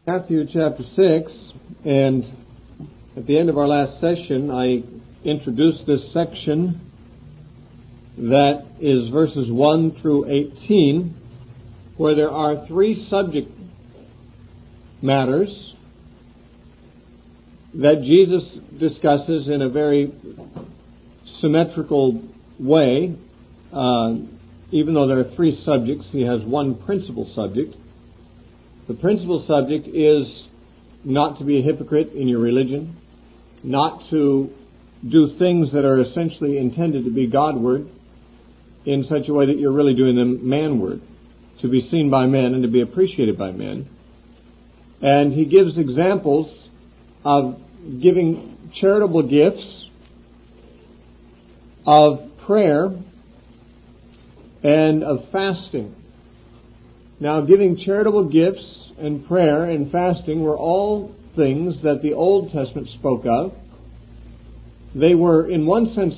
Matthew chapter 6, and at the end of our last session, I introduced this section that is verses 1 through 18, where there are three subject matters that Jesus discusses in a very symmetrical way. Even though there are three subjects, he has one principal subject. The principal subject is not to be a hypocrite in your religion, not to do things that are essentially intended to be Godward in such a way that you're really doing them manward, to be seen by men and to be appreciated by men. And he gives examples of giving charitable gifts, of prayer, and of fasting. Now, giving charitable gifts and prayer and fasting were all things that the Old Testament spoke of. They were, in one sense,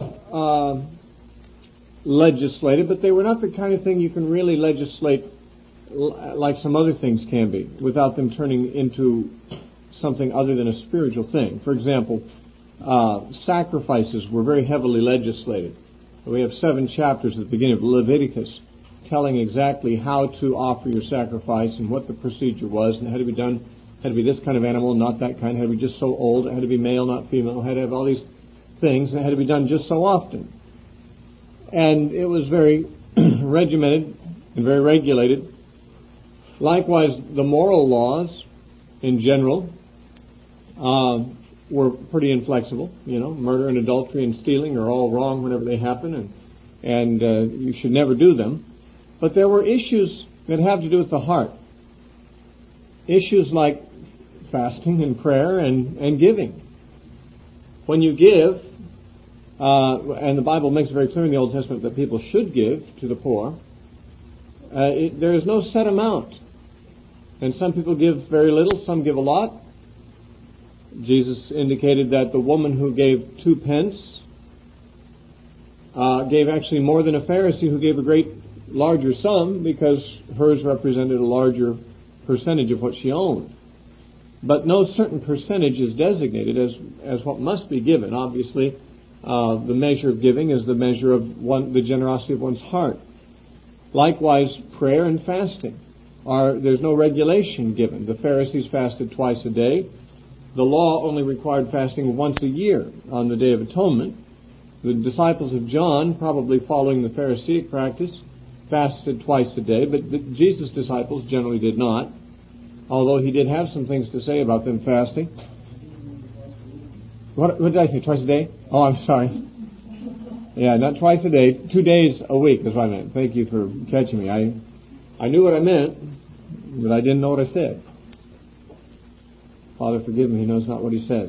legislated, but they were not the kind of thing you can really legislate like some other things can be, without them turning into something other than a spiritual thing. For example, sacrifices were very heavily legislated. We have 7 chapters at the beginning of Leviticus telling exactly how to offer your sacrifice and what the procedure was and it had to be done. It had to be this kind of animal, not that kind. It had to be just so old. It had to be male, not female. It had to have all these things, and it had to be done just so often. And it was very regimented and very regulated. Likewise, the moral laws in general were pretty inflexible. You know, murder and adultery and stealing are all wrong whenever they happen, and you should never do them. But there were issues that have to do with the heart. Issues like fasting and prayer and giving. When you give, and the Bible makes it very clear in the Old Testament that people should give to the poor, there is no set amount. And some people give very little, some give a lot. Jesus indicated that the woman who gave 2 pence gave actually more than a Pharisee who gave a larger sum, because hers represented a larger percentage of what she owned. But no certain percentage is designated as what must be given. Obviously, the measure of giving is the measure of the generosity of one's heart. Likewise, prayer and fasting there's no regulation given. The Pharisees fasted twice a day. The law only required fasting once a year on the Day of Atonement. The disciples of John, probably following the Pharisaic practice, fasted twice a day, but Jesus' disciples generally did not, although he did have some things to say about them fasting. What did I say, twice a day? Oh, I'm sorry. Yeah, not twice a day, 2 days a week is what I meant. Thank you for catching me. I knew what I meant, but I didn't know what I said. Father, forgive me, he knows not what he says.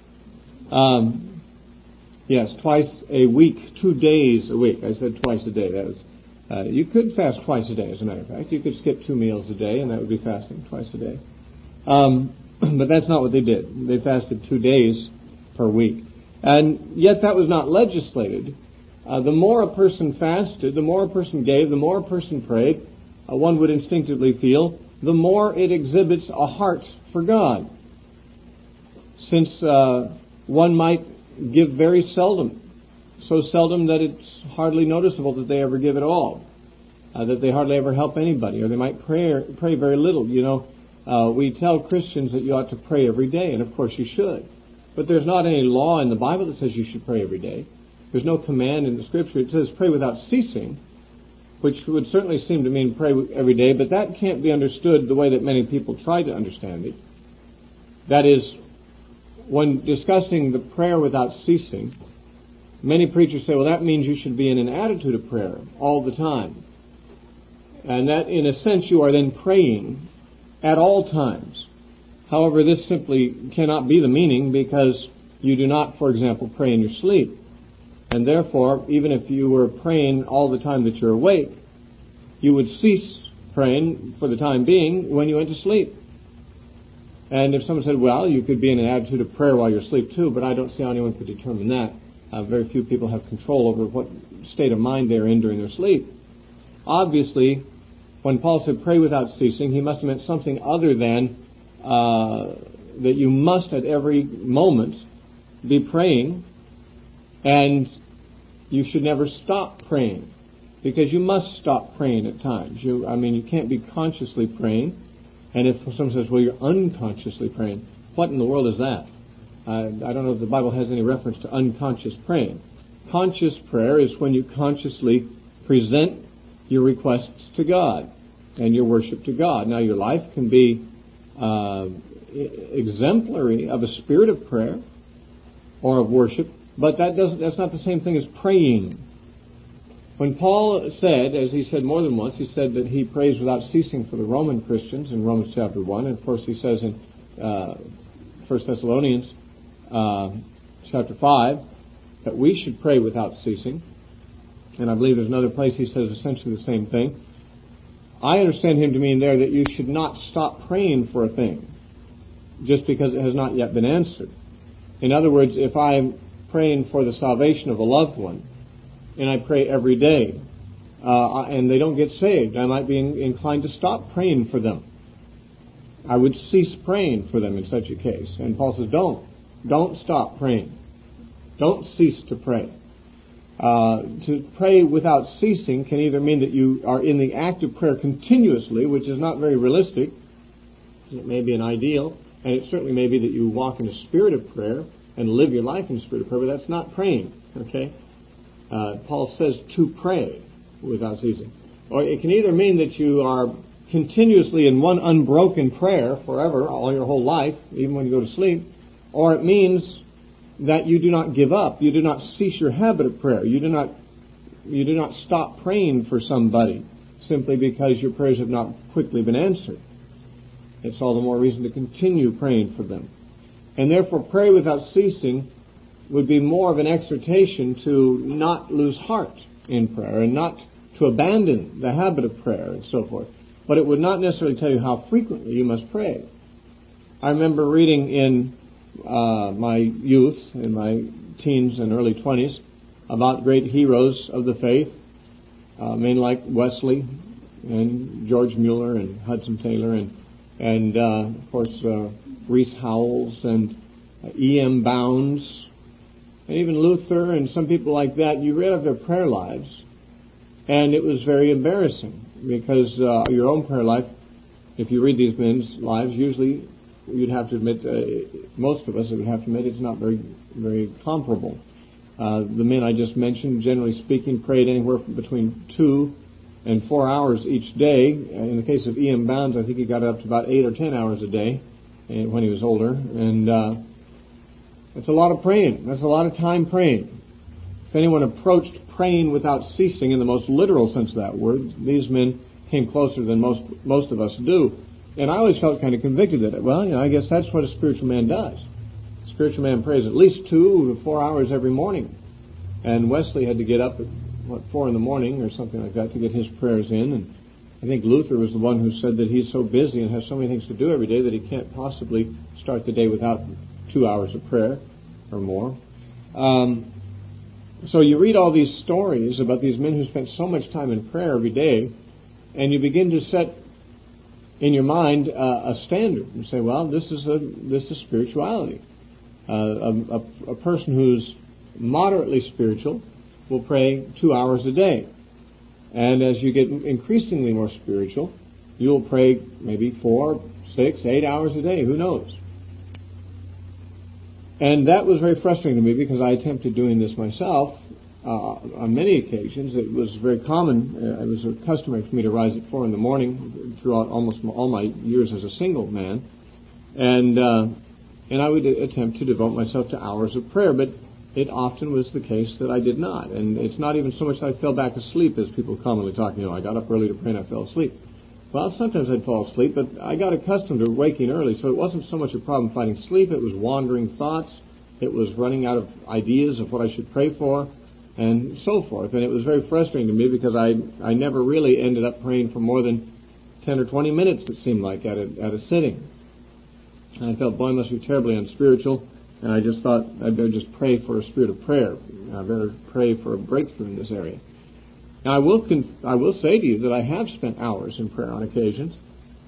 Yes, twice a week, 2 days a week. I said twice a day. That was, you could fast twice a day, as a matter of fact. You could skip 2 meals a day, and that would be fasting twice a day. But that's not what they did. They fasted 2 days per week. And yet that was not legislated. The more a person fasted, the more a person gave, the more a person prayed, one would instinctively feel, the more it exhibits a heart for God. Since one might give very seldom, so seldom that it's hardly noticeable that they ever give at all, that they hardly ever help anybody, or they might pray very little. You know, we tell Christians that you ought to pray every day, and of course you should. But there's not any law in the Bible that says you should pray every day. There's no command in the Scripture. It says pray without ceasing, which would certainly seem to mean pray every day, but that can't be understood the way that many people try to understand it. That is, when discussing the prayer without ceasing, many preachers say, well, that means you should be in an attitude of prayer all the time. And that, in a sense, you are then praying at all times. However, this simply cannot be the meaning, because you do not, for example, pray in your sleep. And therefore, even if you were praying all the time that you're awake, you would cease praying for the time being when you went to sleep. And if someone said, well, you could be in an attitude of prayer while you're asleep too, but I don't see how anyone could determine that. Very few people have control over what state of mind they're in during their sleep. Obviously, when Paul said pray without ceasing, he must have meant something other than that you must at every moment be praying, and you should never stop praying, because you must stop praying at times. You can't be consciously praying, and if someone says, well, you're unconsciously praying, what in the world is that? I don't know if the Bible has any reference to unconscious praying. Conscious prayer is when you consciously present your requests to God and your worship to God. Now, your life can be exemplary of a spirit of prayer or of worship, but that's not the same thing as praying. When Paul said, as he said more than once, he said that he prays without ceasing for the Roman Christians in Romans chapter 1, and of course he says in 1 Thessalonians chapter 5 that we should pray without ceasing, and I believe there's another place he says essentially the same thing. I understand him to mean there that you should not stop praying for a thing just because it has not yet been answered. In other words, if I'm praying for the salvation of a loved one, and I pray every day, and they don't get saved, I might be inclined to stop praying for them. I would cease praying for them in such a case. And Paul says, don't stop praying. Don't cease to pray. To pray without ceasing can either mean that you are in the act of prayer continuously, which is not very realistic. It may be an ideal, and it certainly may be that you walk in a spirit of prayer and live your life in a spirit of prayer, but that's not praying, okay? Paul says to pray without ceasing. Or it can either mean that you are continuously in one unbroken prayer forever, all your whole life, even when you go to sleep, or it means that you do not give up. You do not cease your habit of prayer. You do not stop praying for somebody simply because your prayers have not quickly been answered. It's all the more reason to continue praying for them. And therefore, pray without ceasing would be more of an exhortation to not lose heart in prayer and not to abandon the habit of prayer and so forth. But it would not necessarily tell you how frequently you must pray. I remember reading in my youth, in my teens and early 20s, about great heroes of the faith, men like Wesley and George Mueller and Hudson Taylor and of course Rees Howells and E.M. Bounds and even Luther and some people like that. You read of their prayer lives, and it was very embarrassing because your own prayer life, if you read these men's lives, usually you'd have to admit, most of us would have to admit, it's not very, very comparable. The men I just mentioned, generally speaking, prayed anywhere from between 2 and 4 hours each day. In the case of E.M. Bounds, I think he got up to about 8 or 10 hours a day when he was older. And that's a lot of praying. That's a lot of time praying. If anyone approached praying without ceasing in the most literal sense of that word, these men came closer than most of us do. And I always felt kind of convicted that, I guess that's what a spiritual man does. A spiritual man prays at least 2 to 4 hours every morning. And Wesley had to get up at, 4 in the morning or something like that to get his prayers in. And I think Luther was the one who said that he's so busy and has so many things to do every day that he can't possibly start the day without 2 hours of prayer or more. So you read all these stories about these men who spent so much time in prayer every day, and you begin to set in your mind a standard and say, this is spirituality. A person who's moderately spiritual will pray 2 hours a day. And as you get increasingly more spiritual, you'll pray maybe 4, 6, 8 hours a day. Who knows? And that was very frustrating to me because I attempted doing this myself on many occasions. It was very common. It was customary for me to rise at 4 in the morning throughout almost all my years as a single man. And I would attempt to devote myself to hours of prayer, but it often was the case that I did not. And it's not even so much that I fell back asleep as people commonly talk. I got up early to pray and I fell asleep. Well, sometimes I'd fall asleep, but I got accustomed to waking early, so it wasn't so much a problem finding sleep. It was wandering thoughts. It was running out of ideas of what I should pray for, and so forth. And it was very frustrating to me because I never really ended up praying for more than 10 or 20 minutes, it seemed like, at a sitting. And I felt, boy, I must be terribly unspiritual, and I just thought I'd better just pray for a spirit of prayer. I better pray for a breakthrough in this area. Now, I will say to you that I have spent hours in prayer on occasions,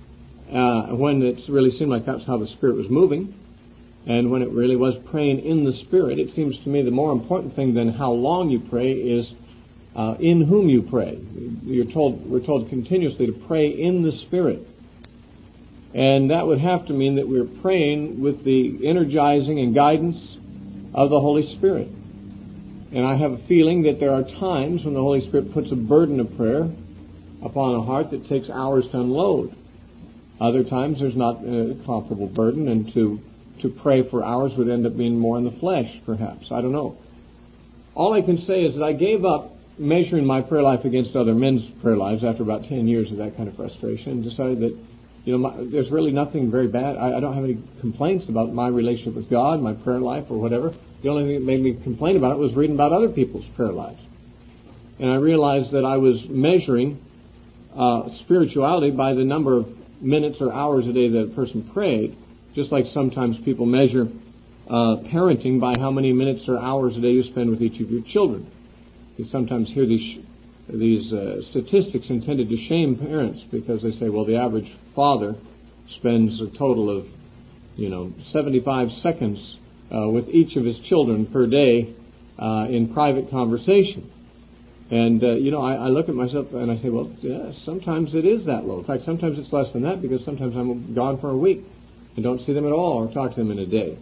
when it really seemed like that's how the Spirit was moving, and when it really was praying in the Spirit. It seems to me the more important thing than how long you pray is in whom you pray. We're told continuously to pray in the Spirit. And that would have to mean that we're praying with the energizing and guidance of the Holy Spirit. And I have a feeling that there are times when the Holy Spirit puts a burden of prayer upon a heart that takes hours to unload. Other times there's not a comparable burden, and to pray for hours would end up being more in the flesh, perhaps. I don't know. All I can say is that I gave up measuring my prayer life against other men's prayer lives after about 10 years of that kind of frustration, and decided that there's really nothing very bad. I don't have any complaints about my relationship with God, my prayer life, or whatever. The only thing that made me complain about it was reading about other people's prayer lives. And I realized that I was measuring spirituality by the number of minutes or hours a day that a person prayed, just like sometimes people measure parenting by how many minutes or hours a day you spend with each of your children. You sometimes hear these statistics intended to shame parents, because they say, well, the average father spends a total of 75 seconds with each of his children per day in private conversation. And I look at myself and I say, well, yeah, sometimes it is that low. In fact, sometimes it's less than that, because sometimes I'm gone for a week and don't see them at all or talk to them in a day.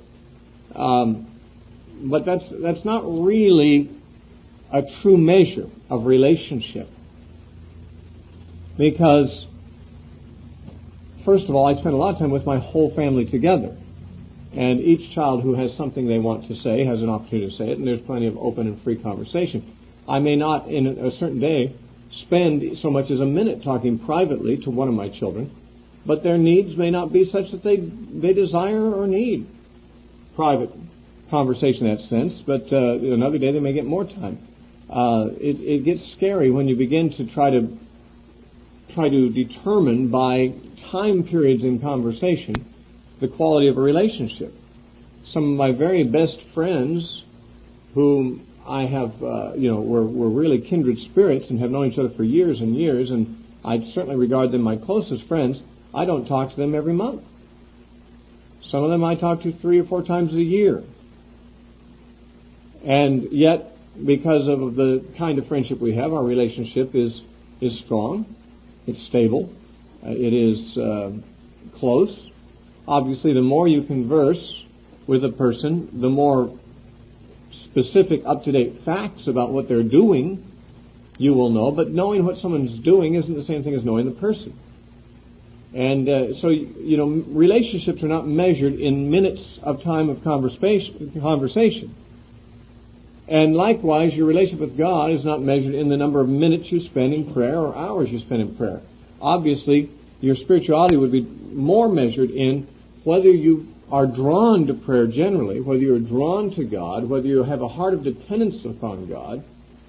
But that's not really a true measure of relationship. Because, first of all, I spend a lot of time with my whole family together. And each child who has something they want to say has an opportunity to say it, and there's plenty of open and free conversation. I may not, in a certain day, spend so much as a minute talking privately to one of my children, but their needs may not be such that they desire or need private conversation in that sense, but another day they may get more time. It gets scary when you begin to try to determine by time periods in conversation the quality of a relationship. Some of my very best friends, whom I have, we're really kindred spirits and have known each other for years and years, and I certainly regard them my closest friends. I don't talk to them every month. Some of them I talk to 3 or 4 times a year. And yet, because of the kind of friendship we have, our relationship is strong, it's stable, it is close. Obviously, the more you converse with a person, the more specific, up-to-date facts about what they're doing you will know. But knowing what someone's doing isn't the same thing as knowing the person. And so relationships are not measured in minutes of time of conversation. And likewise, your relationship with God is not measured in the number of minutes you spend in prayer or hours you spend in prayer. Obviously, your spirituality would be more measured in whether you are drawn to prayer generally, whether you're drawn to God, whether you have a heart of dependence upon God.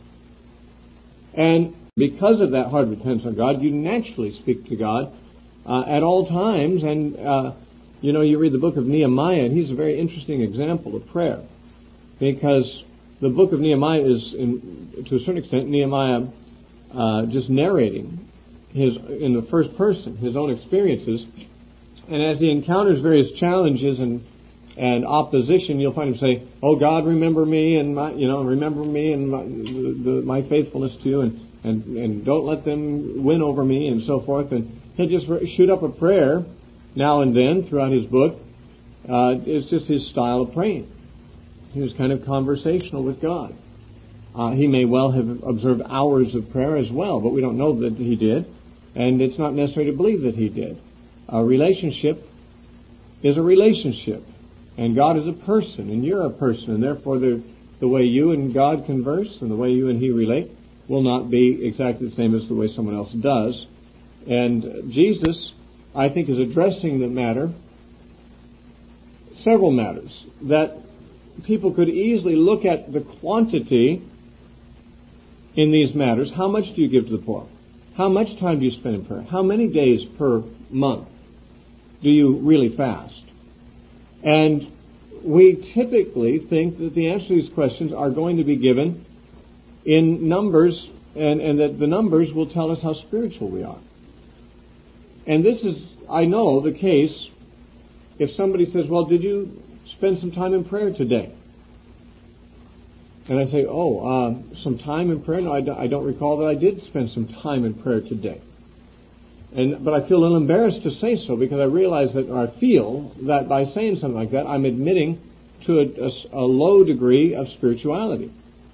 And because of that heart of dependence on God, you naturally speak to God at all times. And, you read the book of Nehemiah, and he's a very interesting example of prayer, because the book of Nehemiah is, to a certain extent, Nehemiah just narrating in the first person, his own experiences. And as he encounters various challenges and opposition, you'll find him say, "Oh God, remember me and my faithfulness to you, and don't let them win over me," and so forth. And he'll just shoot up a prayer now and then throughout his book. It's just his style of praying. He was kind of conversational with God. He may well have observed hours of prayer as well, but we don't know that he did, and it's not necessary to believe that he did. A relationship is a relationship, and God is a person, and you're a person, and therefore the way you and God converse and the way you and He relate will not be exactly the same as the way someone else does. And Jesus, I think, is addressing the matter, several matters, that people could easily look at the quantity in these matters. How much do you give to the poor? How much time do you spend in prayer? How many days per month do you really fast? And we typically think that the answer to these questions are going to be given in numbers, and that the numbers will tell us how spiritual we are. And this is, I know the case if somebody says, well, did you spend some time in prayer today? And I say, some time in prayer? No, I don't recall that I did spend some time in prayer today. But I feel a little embarrassed to say so because I realize that, or I feel that by saying something like that, I'm admitting to a low degree of spirituality.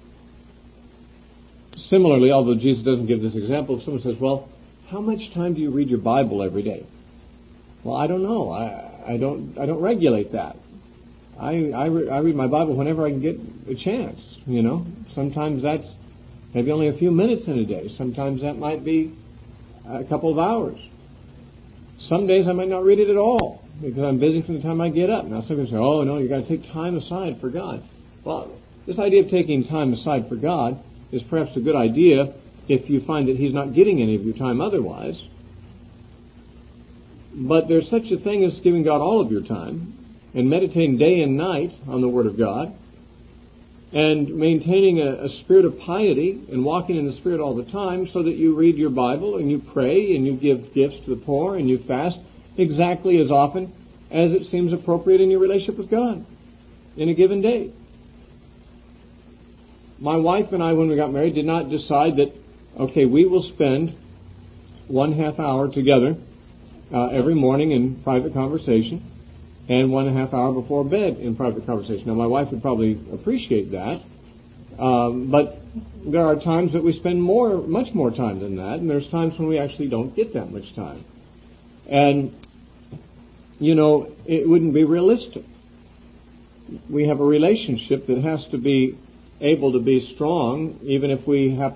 Similarly, although Jesus doesn't give this example, if someone says, well, how much time do you read your Bible every day? Well, I don't know. I don't regulate that. I read my Bible whenever I can get a chance, you know. Sometimes that's maybe only a few minutes in a day. Sometimes that might be a couple of hours. Some days I might not read it at all because I'm busy from the time I get up. Now some people say, oh no, you've got to take time aside for God. Well, this idea of taking time aside for God is perhaps a good idea if you find that He's not getting any of your time otherwise. But there's such a thing as giving God all of your time and meditating day and night on the Word of God and maintaining a spirit of piety and walking in the Spirit all the time so that you read your Bible and you pray and you give gifts to the poor and you fast exactly as often as it seems appropriate in your relationship with God in a given day. My wife and I, when we got married, did not decide that, okay, we will spend 1/2 hour together every morning in private conversation and 1.5 hour before bed in private conversation. Now, my wife would probably appreciate that, but there are times that we spend much more time than that, and there's times when we actually don't get that much time. And, you know, it wouldn't be realistic. We have a relationship that has to be able to be strong, even if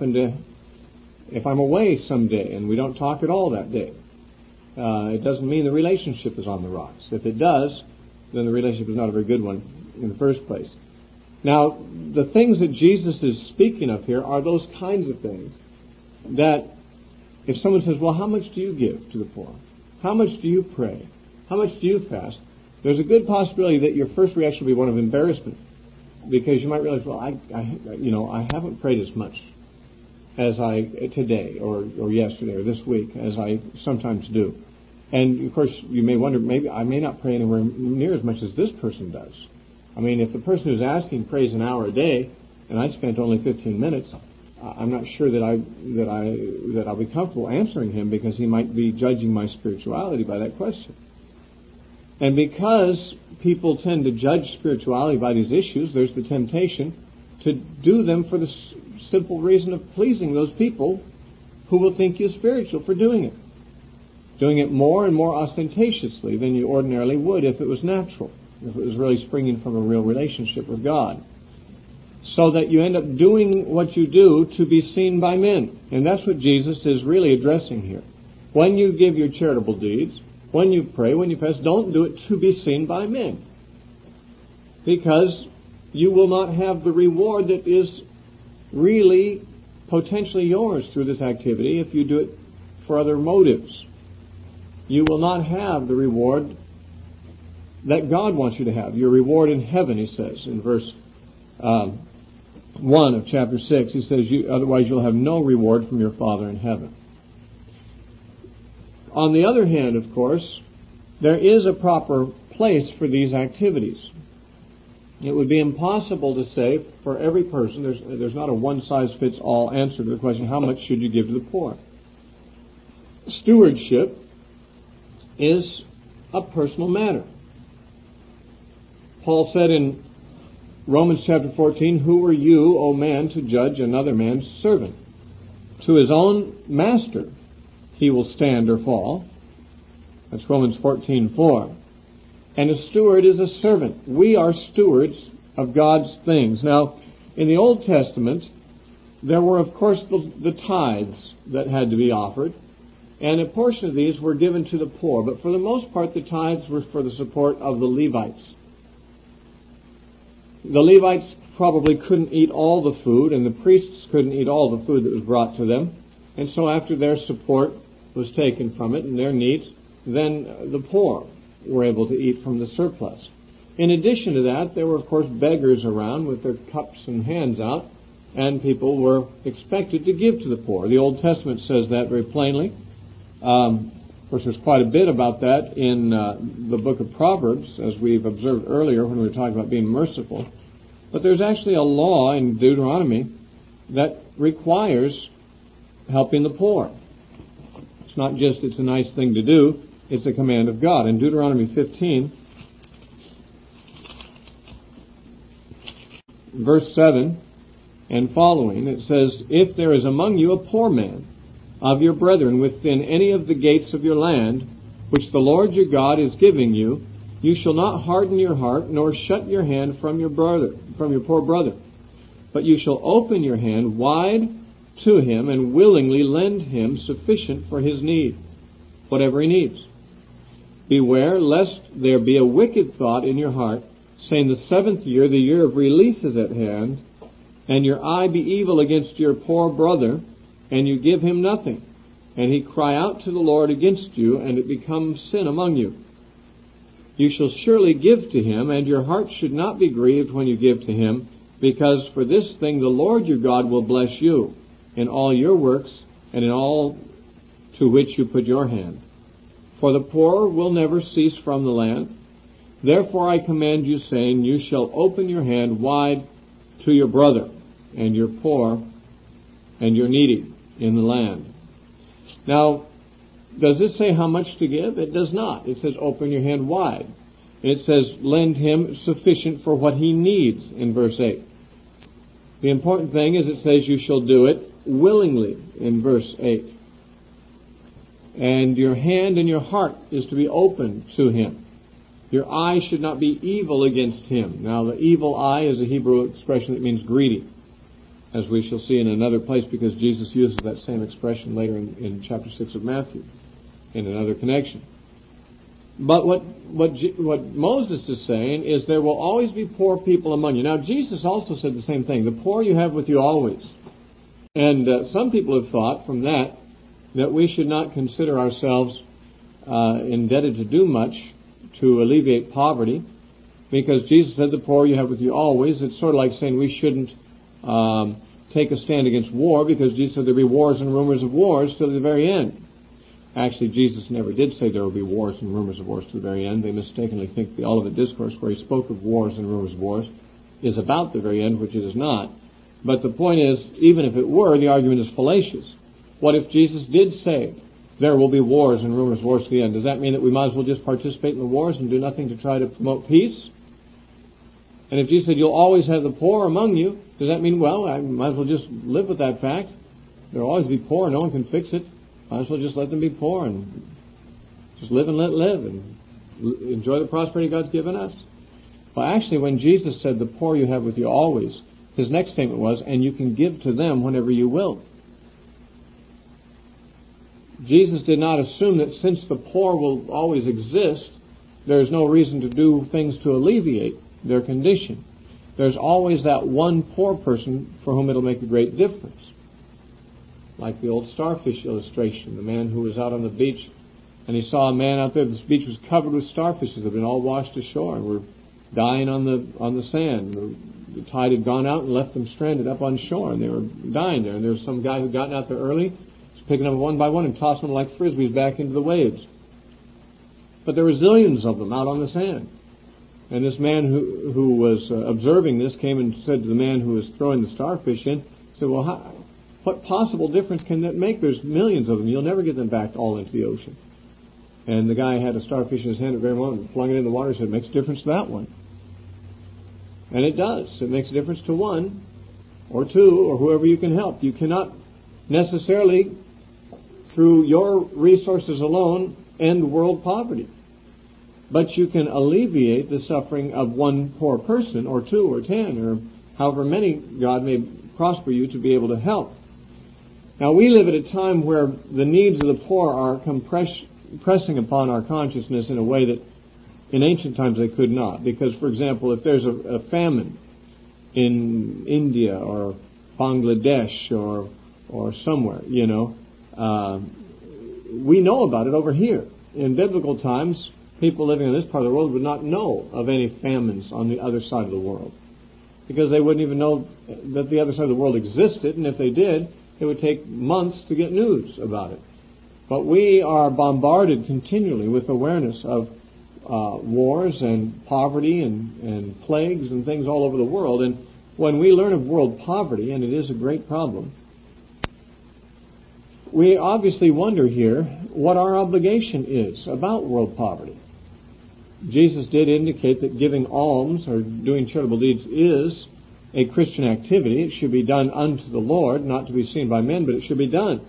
if I'm away someday and we don't talk at all that day. It doesn't mean the relationship is on the rocks. If it does, then the relationship is not a very good one in the first place. Now, the things that Jesus is speaking of here are those kinds of things that if someone says, well, how much do you give to the poor? How much do you pray? How much do you fast? There's a good possibility that your first reaction will be one of embarrassment because you might realize, well, I haven't prayed as much as I today or yesterday or this week as I sometimes do. And, of course, you may wonder, maybe I may not pray anywhere near as much as this person does. I mean, if the person who's asking prays an hour a day and I spent only 15 minutes, I'm not sure that I'll be comfortable answering him because he might be judging my spirituality by that question. And because people tend to judge spirituality by these issues, there's the temptation to do them for the simple reason of pleasing those people who will think you spiritual for doing it. Doing it more and more ostentatiously than you ordinarily would if it was natural, if it was really springing from a real relationship with God. So that you end up doing what you do to be seen by men. And that's what Jesus is really addressing here. When you give your charitable deeds, when you pray, when you fast, don't do it to be seen by men. Because you will not have the reward that is really potentially yours through this activity if you do it for other motives. You will not have the reward that God wants you to have. Your reward in heaven, he says in verse 1 of chapter 6. He says, otherwise you'll have no reward from your Father in heaven. On the other hand, of course, there is a proper place for these activities. It would be impossible to say for every person, there's not a one-size-fits-all answer to the question, how much should you give to the poor? Stewardship is a personal matter. Paul said in Romans chapter 14, who are you, O man, to judge another man's servant? To his own master he will stand or fall. That's Romans 14:4. And a steward is a servant. We are stewards of God's things. Now, in the Old Testament, there were, of course, the tithes that had to be offered. And a portion of these were given to the poor. But for the most part, the tithes were for the support of the Levites. The Levites probably couldn't eat all the food, and the priests couldn't eat all the food that was brought to them. And so after their support was taken from it and their needs, then the poor were able to eat from the surplus. In addition to that, there were, of course, beggars around with their cups and hands out, and people were expected to give to the poor. The Old Testament says that very plainly. Of course, there's quite a bit about that in the book of Proverbs, as we've observed earlier when we were talking about being merciful. But there's actually a law in Deuteronomy that requires helping the poor. It's not just it's a nice thing to do, it's a command of God. In Deuteronomy 15, verse 7 and following, it says, "If there is among you a poor man of your brethren within any of the gates of your land, which the Lord your God is giving you, you shall not harden your heart, nor shut your hand from your poor brother. But you shall open your hand wide to him, and willingly lend him sufficient for his need, whatever he needs. Beware lest there be a wicked thought in your heart, saying, the 7th year, the year of release, is at hand, and your eye be evil against your poor brother, and you give him nothing, and he cry out to the Lord against you, and it becomes sin among you. You shall surely give to him, and your heart should not be grieved when you give to him, because for this thing the Lord your God will bless you in all your works and in all to which you put your hand. For the poor will never cease from the land. Therefore I command you, saying, you shall open your hand wide to your brother, and your poor, and your needy in the land." Now, does this say how much to give? It does not. It says open your hand wide. And it says lend him sufficient for what he needs in verse 8. The important thing is it says you shall do it willingly in verse 8. And your hand and your heart is to be open to him. Your eye should not be evil against him. Now, the evil eye is a Hebrew expression that means greedy, as we shall see in another place, because Jesus uses that same expression later in chapter 6 of Matthew in another connection. But what Moses is saying is there will always be poor people among you. Now, Jesus also said the same thing. The poor you have with you always. And some people have thought from that we should not consider ourselves indebted to do much to alleviate poverty, because Jesus said the poor you have with you always. It's sort of like saying we shouldn't take a stand against war, because Jesus said there'll be wars and rumors of wars till the very end. Actually, Jesus never did say there will be wars and rumors of wars to the very end. They mistakenly think the Olivet Discourse, where he spoke of wars and rumors of wars, is about the very end, which it is not. But the point is, even if it were, the argument is fallacious. What if Jesus did say there will be wars and rumors of wars to the end? Does that mean that we might as well just participate in the wars and do nothing to try to promote peace? And if Jesus said you'll always have the poor among you, does that mean, well, I might as well just live with that fact? There will always be poor, no one can fix it. Might as well just let them be poor and just live and let live and enjoy the prosperity God's given us. Well, actually, when Jesus said the poor you have with you always, his next statement was, and you can give to them whenever you will. Jesus did not assume that since the poor will always exist, there's no reason to do things to alleviate their condition. There's always that one poor person for whom it'll make a great difference. Like the old starfish illustration, the man who was out on the beach and he saw a man out there. This beach was covered with starfishes that had been all washed ashore and were dying on the sand. The tide had gone out and left them stranded up on shore, and they were dying there. And there was some guy who'd gotten out there early, was picking them one by one and tossing them like frisbees back into the waves. But there were zillions of them out on the sand. And this man who was observing this came and said to the man who was throwing the starfish in, said, well, what possible difference can that make? There's millions of them. You'll never get them back all into the ocean. And the guy had a starfish in his hand at the very moment and flung it in the water and said, it makes a difference to that one. And it does. It makes a difference to one or two or whoever you can help. You cannot necessarily, through your resources alone, end world poverty. But you can alleviate the suffering of one poor person or two or 10 or however many God may prosper you to be able to help. Now, we live at a time where the needs of the poor are pressing upon our consciousness in a way that in ancient times they could not. Because, for example, if there's a famine in India or Bangladesh or somewhere, we know about it over here. In biblical times, people living in this part of the world would not know of any famines on the other side of the world, because they wouldn't even know that the other side of the world existed, and if they did, it would take months to get news about it. But we are bombarded continually with awareness of wars and poverty and plagues and things all over the world. And when we learn of world poverty, and it is a great problem, we obviously wonder here what our obligation is about world poverty. Jesus did indicate that giving alms or doing charitable deeds is a Christian activity. It should be done unto the Lord, not to be seen by men, but it should be done.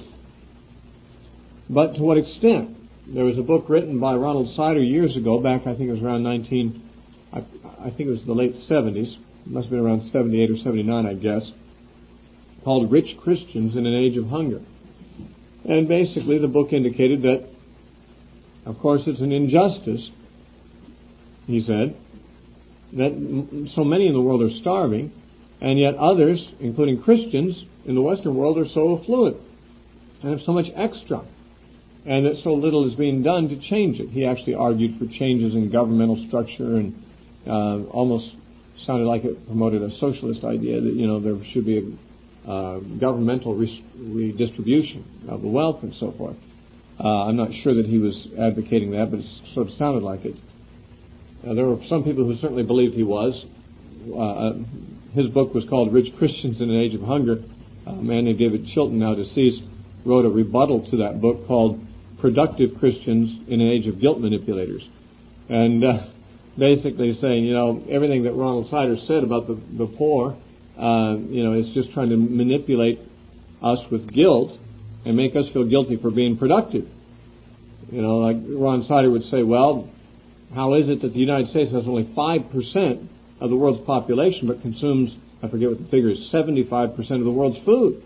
But to what extent? There was a book written by Ronald Sider years ago, back I think it was around I think it was the late 70s. It must have been around 78 or 79, I guess, called Rich Christians in an Age of Hunger. And basically the book indicated that, of course, it's an injustice, he said, that so many in the world are starving, and yet others, including Christians in the Western world, are so affluent and have so much extra, and that so little is being done to change it. He actually argued for changes in governmental structure and almost sounded like it promoted a socialist idea that, there should be a governmental redistribution of the wealth and so forth. I'm not sure that he was advocating that, but it sort of sounded like it. There were some people who certainly believed he was. His book was called Rich Christians in an Age of Hunger. A man named David Chilton, now deceased, wrote a rebuttal to that book called Productive Christians in an Age of Guilt Manipulators. And basically saying, everything that Ronald Sider said about the poor, is just trying to manipulate us with guilt and make us feel guilty for being productive. Like Ron Sider would say, well, how is it that the United States has only 5% of the world's population but consumes, I forget what the figure is, 75% of the world's food?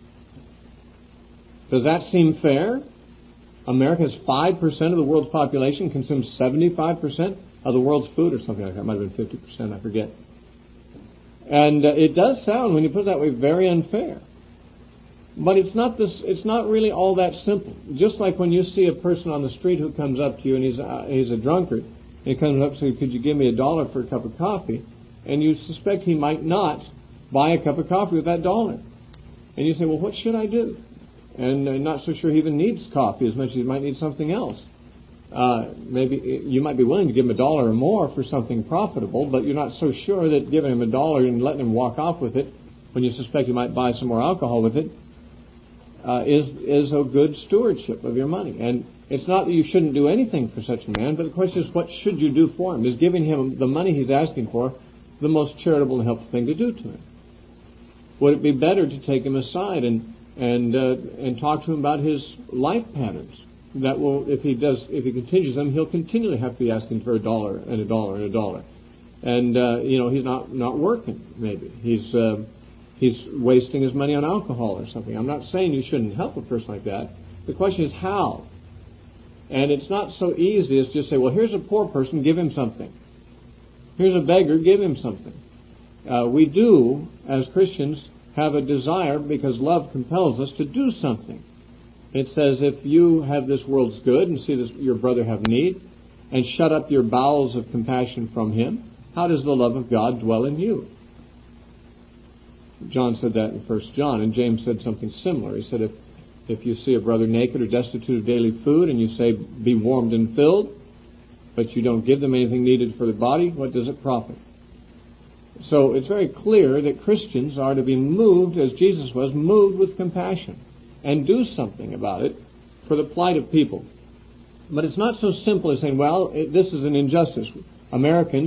Does that seem fair? America has 5% of the world's population, consumes 75% of the world's food, or something like that. It might have been 50%, I forget. And it does sound, when you put it that way, very unfair. But it's not really all that simple. Just like when you see a person on the street who comes up to you and he's a drunkard, and he comes up and says, could you give me $1 for a cup of coffee? And you suspect he might not buy a cup of coffee with that $1. And you say, well, what should I do? And I'm not so sure he even needs coffee as much as he might need something else. Maybe you might be willing to give him $1 or more for something profitable, but you're not so sure that giving him $1 and letting him walk off with it when you suspect he might buy some more alcohol with it is a good stewardship of your money. And it's not that you shouldn't do anything for such a man, but the question is, what should you do for him? Is giving him the money he's asking for the most charitable and helpful thing to do to him? Would it be better to take him aside and talk to him about his life patterns? That will, if he continues them, he'll continually have to be asking for $1 and $1 and $1. And he's not working. Maybe he's wasting his money on alcohol or something. I'm not saying you shouldn't help a person like that. The question is how. And it's not so easy as just say, well, here's a poor person, give him something. Here's a beggar, give him something. We do, as Christians, have a desire, because love compels us to do something. It says, if you have this world's good and see your brother have need, and shut up your bowels of compassion from him, how does the love of God dwell in you? John said that in 1 John, and James said something similar. He said, if you see a brother naked or destitute of daily food, and you say, be warmed and filled, but you don't give them anything needed for the body, what does it profit? So it's very clear that Christians are to be moved, as Jesus was, moved with compassion, and do something about it for the plight of people. But it's not so simple as saying, well, this is an injustice. Americans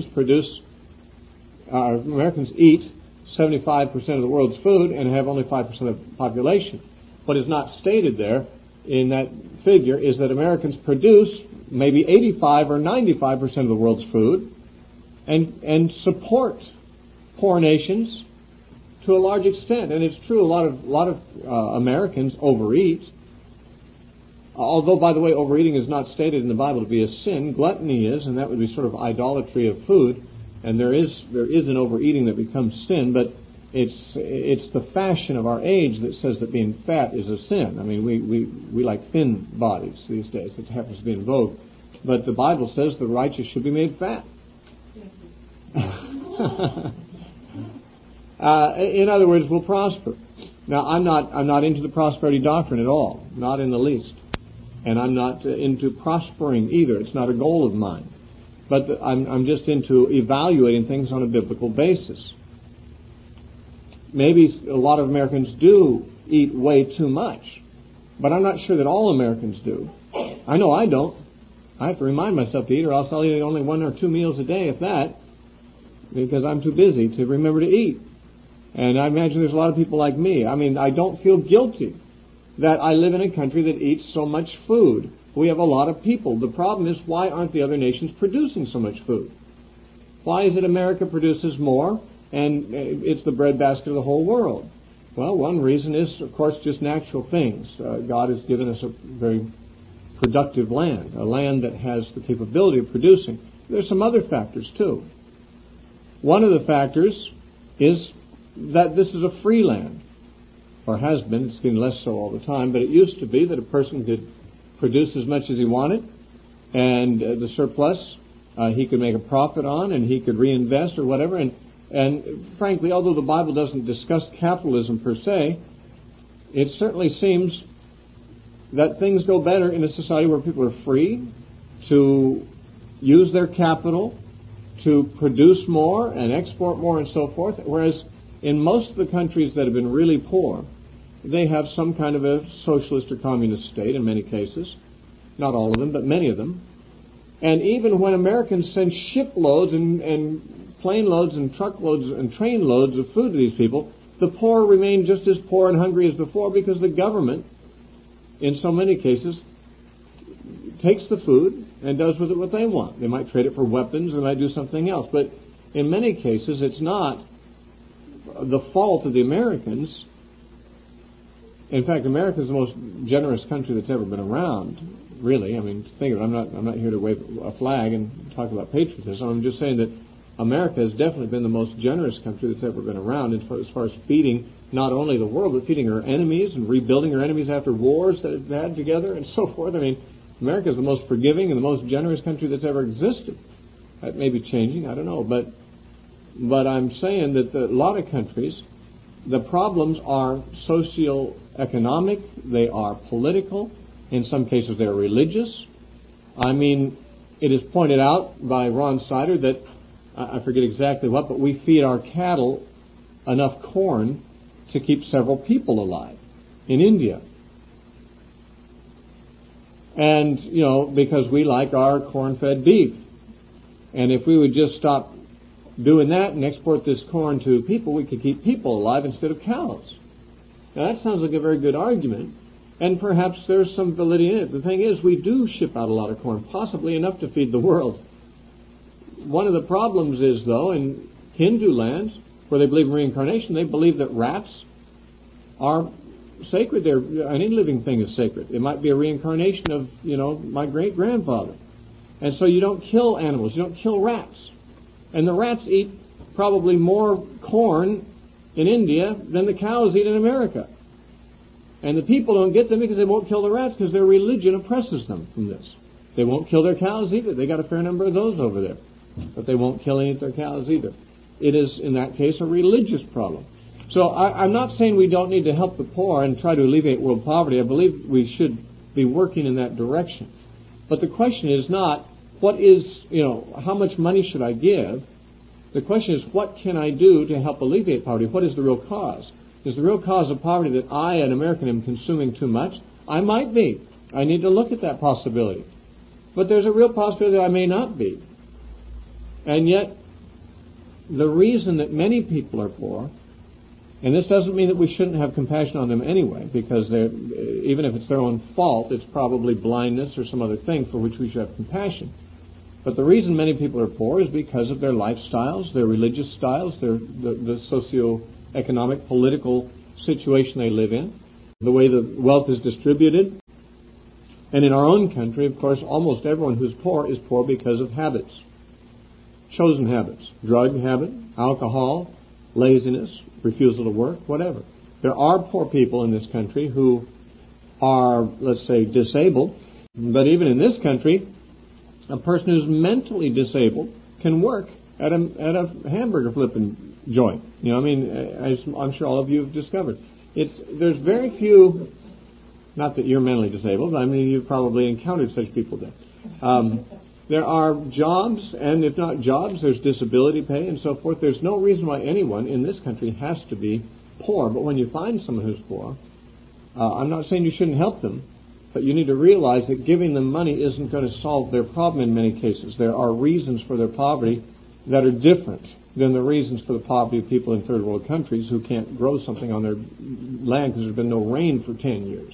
eat 75% of the world's food and have only 5% of the population. What is not stated there in that figure is that Americans produce maybe 85 or 95% of the world's food and support poor nations to a large extent. And it's true, a lot of Americans overeat. Although, by the way, overeating is not stated in the Bible to be a sin. Gluttony is, and that would be sort of idolatry of food. And there is an overeating that becomes sin, but it's the fashion of our age that says that being fat is a sin. I mean, we like thin bodies these days. It happens to be in vogue. But the Bible says the righteous should be made fat. In other words, we'll prosper. Now, I'm not into the prosperity doctrine at all, not in the least. And I'm not into prospering either. It's not a goal of mine. But I'm just into evaluating things on a biblical basis. Maybe a lot of Americans do eat way too much, but I'm not sure that all Americans do. I know I don't. I have to remind myself to eat, or else I'll eat only 1 or 2 meals a day, if that, because I'm too busy to remember to eat. And I imagine there's a lot of people like me. I mean, I don't feel guilty that I live in a country that eats so much food. We have a lot of people. The problem is, why aren't the other nations producing so much food? Why is it America produces more and it's the breadbasket of the whole world? Well, one reason is, of course, just natural things. God has given us a very productive land, a land that has the capability of producing. There's some other factors, too. One of the factors is that this is a free land, or has been. It's getting less so all the time, but it used to be that a person could produce as much as he wanted, and the surplus he could make a profit on, and he could reinvest or whatever. And frankly, although the Bible doesn't discuss capitalism per se, it certainly seems that things go better in a society where people are free to use their capital to produce more and export more and so forth, whereas in most of the countries that have been really poor, they have some kind of a socialist or communist state in many cases. Not all of them, but many of them. And even when Americans send shiploads and plane loads and truckloads and train loads of food to these people, the poor remain just as poor and hungry as before, because the government, in so many cases, takes the food and does with it what they want. They might trade it for weapons, and they might do something else. But in many cases, it's not the fault of the Americans. In fact, America is the most generous country that's ever been around, really. I mean, think of it. I'm not here to wave a flag and talk about patriotism. I'm just saying that America has definitely been the most generous country that's ever been around as far as feeding not only the world, but feeding her enemies and rebuilding her enemies after wars that have had together and so forth. I mean, America is the most forgiving and the most generous country that's ever existed. That may be changing, I don't know. But I'm saying that a lot of countries, the problems are socio-economic, they are political, in some cases they're religious. I mean, it is pointed out by Ron Sider that, I forget exactly what, but we feed our cattle enough corn to keep several people alive in India. And, because we like our corn-fed beef. And if we would just stop doing that and export this corn to people, we could keep people alive instead of cows. Now, that sounds like a very good argument, and perhaps there's some validity in it. The thing is, we do ship out a lot of corn, possibly enough to feed the world. One of the problems is, though, in Hindu lands, where they believe in reincarnation, they believe that rats are sacred. Any living thing is sacred. It might be a reincarnation of, my great-grandfather. And so you don't kill animals. You don't kill rats. And the rats eat probably more corn in India than the cows eat in America. And the people don't get them because they won't kill the rats, because their religion oppresses them from this. They won't kill their cows either. They got a fair number of those over there. But they won't kill any of their cows either. It is, in that case, a religious problem. So I'm not saying we don't need to help the poor and try to alleviate world poverty. I believe we should be working in that direction. But the question is not, how much money should I give? The question is, what can I do to help alleviate poverty? What is the real cause? Is the real cause of poverty that I, an American, am consuming too much? I might be. I need to look at that possibility. But there's a real possibility that I may not be. And yet, the reason that many people are poor, and this doesn't mean that we shouldn't have compassion on them anyway, because even if it's their own fault, it's probably blindness or some other thing for which we should have compassion. But the reason many people are poor is because of their lifestyles, their religious styles, the socio-economic, political situation they live in, the way the wealth is distributed. And in our own country, of course, almost everyone who's poor is poor because of habits, chosen habits, drug habit, alcohol, laziness, refusal to work, whatever. There are poor people in this country who are, let's say, disabled, but even in this country, a person who's mentally disabled can work at a hamburger flipping joint. I'm sure all of you have discovered. There's very few Not that you're mentally disabled. I mean, you've probably encountered such people then. There are jobs, and if not jobs, there's disability pay and so forth. There's no reason why anyone in this country has to be poor. But when you find someone who's poor, I'm not saying you shouldn't help them, but you need to realize that giving them money isn't going to solve their problem in many cases. There are reasons for their poverty that are different than the reasons for the poverty of people in third world countries who can't grow something on their land because there's been no rain for 10 years.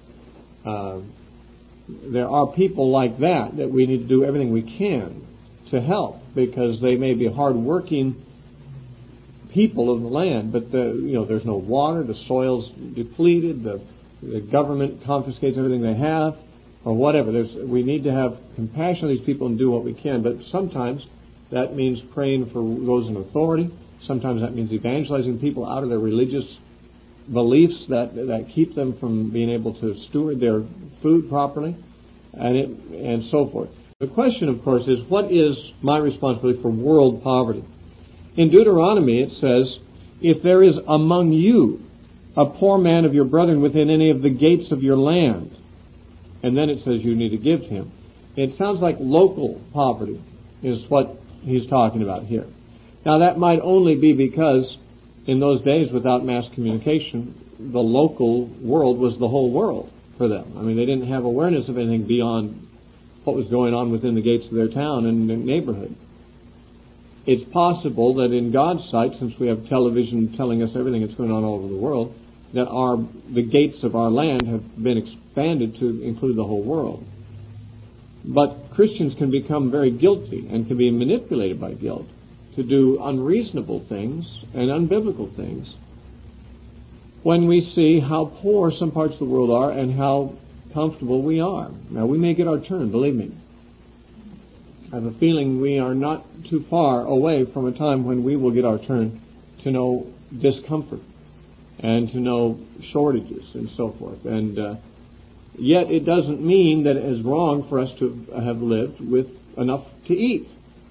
There are people like that we need to do everything we can to help, because they may be hard-working people of the land, but there's no water, the soil's depleted, the government confiscates everything they have, or whatever. We need to have compassion on these people and do what we can, but sometimes that means praying for those in authority. Sometimes that means evangelizing people out of their religious beliefs that keep them from being able to steward their food properly, and so forth. The question, of course, is what is my responsibility for world poverty? In Deuteronomy it says, if there is among you a poor man of your brethren within any of the gates of your land, and then it says you need to give to him. It sounds like local poverty is what he's talking about here. Now that might only be because in those days, without mass communication, the local world was the whole world for them. I mean, they didn't have awareness of anything beyond what was going on within the gates of their town and their neighborhood. It's possible that in God's sight, since we have television telling us everything that's going on all over the world, that the gates of our land have been expanded to include the whole world. But Christians can become very guilty and can be manipulated by guilt to do unreasonable things and unbiblical things when we see how poor some parts of the world are and how comfortable we are. Now, we may get our turn, believe me. I have a feeling we are not too far away from a time when we will get our turn to know discomfort and to know shortages and so forth. And yet it doesn't mean that it is wrong for us to have lived with enough to eat.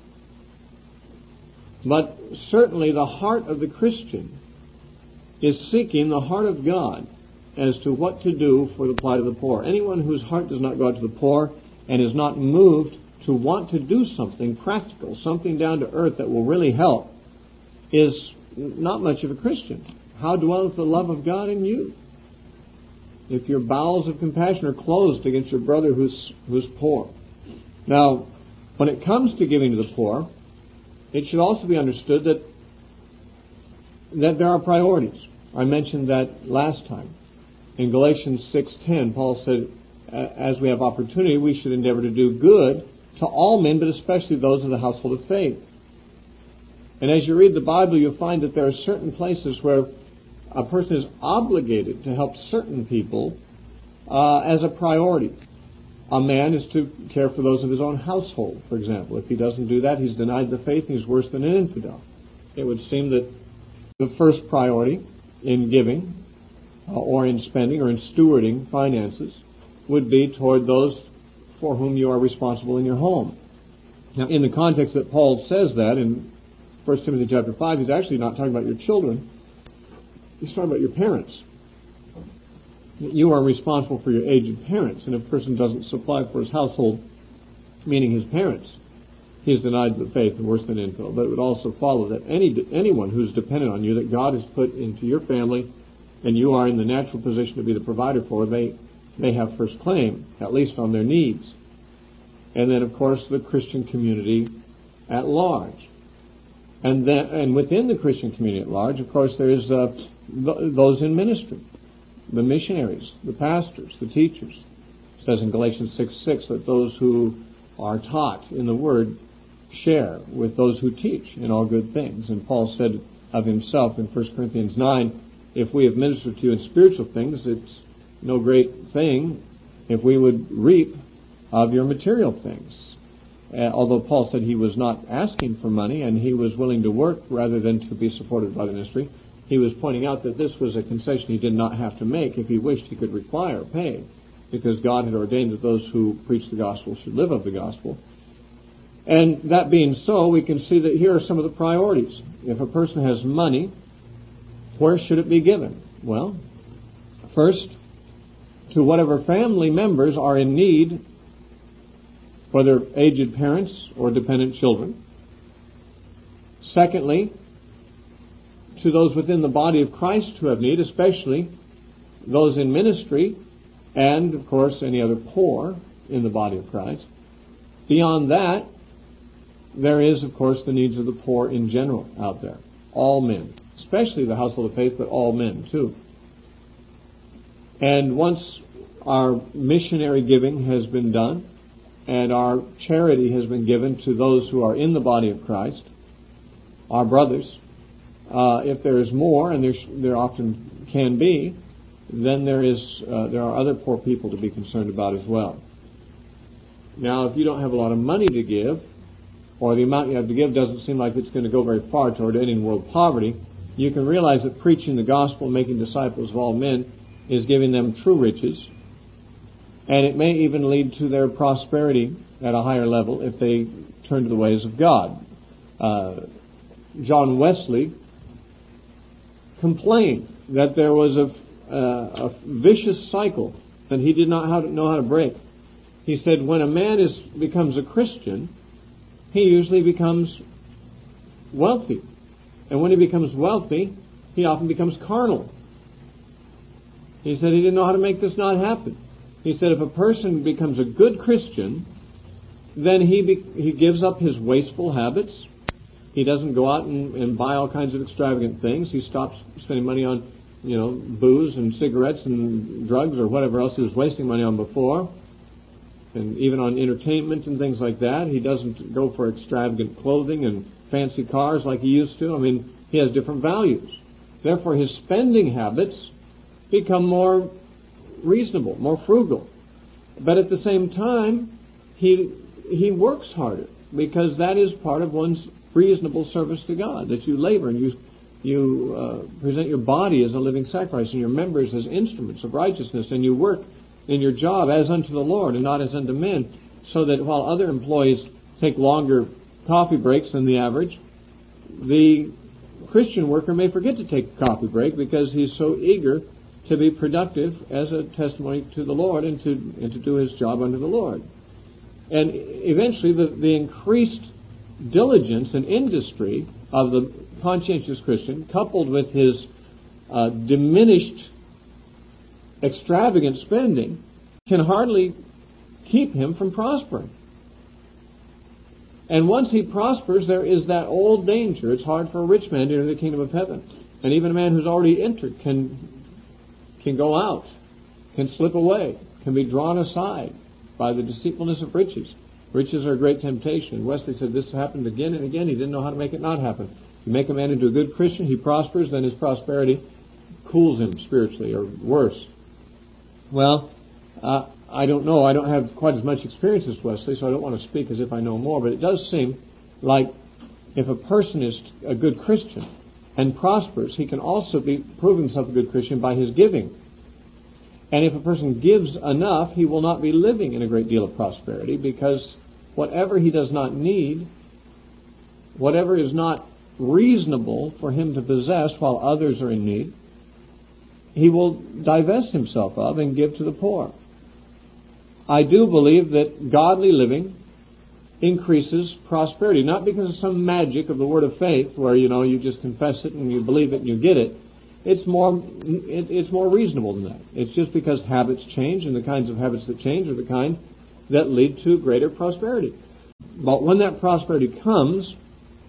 But certainly the heart of the Christian is seeking the heart of God as to what to do for the plight of the poor. Anyone whose heart does not go out to the poor and is not moved to want to do something practical, something down to earth that will really help, is not much of a Christian. How dwelleth the love of God in you? If your bowels of compassion are closed against your brother who's poor. Now, when it comes to giving to the poor, it should also be understood that there are priorities. I mentioned that last time. In Galatians 6:10, Paul said, as we have opportunity, we should endeavor to do good to all men, but especially those of the household of faith. And as you read the Bible, you'll find that there are certain places where a person is obligated to help certain people as a priority. A man is to care for those of his own household, for example. If he doesn't do that, he's denied the faith and he's worse than an infidel. It would seem that the first priority in giving or in spending or in stewarding finances would be toward those for whom you are responsible in your home. Now, in the context that Paul says that in 1 Timothy chapter 5, he's actually not talking about your children. He's talking about your parents. You are responsible for your aged parents, and if a person doesn't supply for his household, meaning his parents, he is denied the faith and worse than infidel. But it would also follow that anyone who's dependent on you, that God has put into your family, and you are in the natural position to be the provider for, they have first claim, at least on their needs. And then, of course, the Christian community at large. And within the Christian community at large, of course, there's those in ministry. The missionaries, the pastors, the teachers. It says in Galatians 6:6 that those who are taught in the Word share with those who teach in all good things. And Paul said of himself in 1 Corinthians 9, if we have ministered to you in spiritual things, it's no great thing if we would reap of your material things. Although Paul said he was not asking for money and he was willing to work rather than to be supported by the ministry, he was pointing out that this was a concession he did not have to make. If he wished, he could require pay, because God had ordained that those who preach the gospel should live of the gospel. And that being so, we can see that here are some of the priorities. If a person has money, where should it be given? Well, first, to whatever family members are in need, whether aged parents or dependent children. Secondly, to those within the body of Christ who have need, especially those in ministry, and, of course, any other poor in the body of Christ. Beyond that, there is, of course, the needs of the poor in general out there. All men, especially the household of faith, but all men, too. And once our missionary giving has been done, and our charity has been given to those who are in the body of Christ, our brothers, if there is more, and there often can be, then there are other poor people to be concerned about as well. Now, if you don't have a lot of money to give, or the amount you have to give doesn't seem like it's going to go very far toward ending world poverty, you can realize that preaching the gospel, making disciples of all men, is giving them true riches, and it may even lead to their prosperity at a higher level if they turn to the ways of God. John Wesley complained that there was a vicious cycle that he did not know how to break. He said when a man becomes a Christian, he usually becomes wealthy. And when he becomes wealthy, he often becomes carnal. He said he didn't know how to make this not happen. He said if a person becomes a good Christian, then he gives up his wasteful habits. He doesn't go out and buy all kinds of extravagant things. He stops spending money on, booze and cigarettes and drugs or whatever else he was wasting money on before. And even on entertainment and things like that. He doesn't go for extravagant clothing and fancy cars like he used to. He has different values. Therefore, his spending habits become more reasonable, more frugal. But at the same time, he works harder, because that is part of one's reasonable service to God, that you labor and you present your body as a living sacrifice and your members as instruments of righteousness, and you work in your job as unto the Lord and not as unto men, so that while other employees take longer coffee breaks than the average, the Christian worker may forget to take a coffee break because he's so eager to be productive as a testimony to the Lord and to do his job unto the Lord. And eventually the increased diligence and industry of the conscientious Christian, coupled with his diminished extravagant spending, can hardly keep him from prospering. And once he prospers, there is that old danger. It's hard for a rich man to enter the kingdom of heaven. And even a man who's already entered can go out, can slip away, can be drawn aside by the deceitfulness of riches. Riches are a great temptation. Wesley said this happened again and again. He didn't know how to make it not happen. You make a man into a good Christian, he prospers, then his prosperity cools him spiritually, or worse. Well, I don't know. I don't have quite as much experience as Wesley, so I don't want to speak as if I know more. But it does seem like if a person is a good Christian and prospers, he can also prove himself a good Christian by his giving. And if a person gives enough, he will not be living in a great deal of prosperity, because whatever he does not need, whatever is not reasonable for him to possess while others are in need, he will divest himself of and give to the poor. I do believe that godly living increases prosperity, not because of some magic of the word of faith where, you just confess it and you believe it and you get it. It's more reasonable than that. It's just because habits change, and the kinds of habits that change are the kind that lead to greater prosperity. But when that prosperity comes,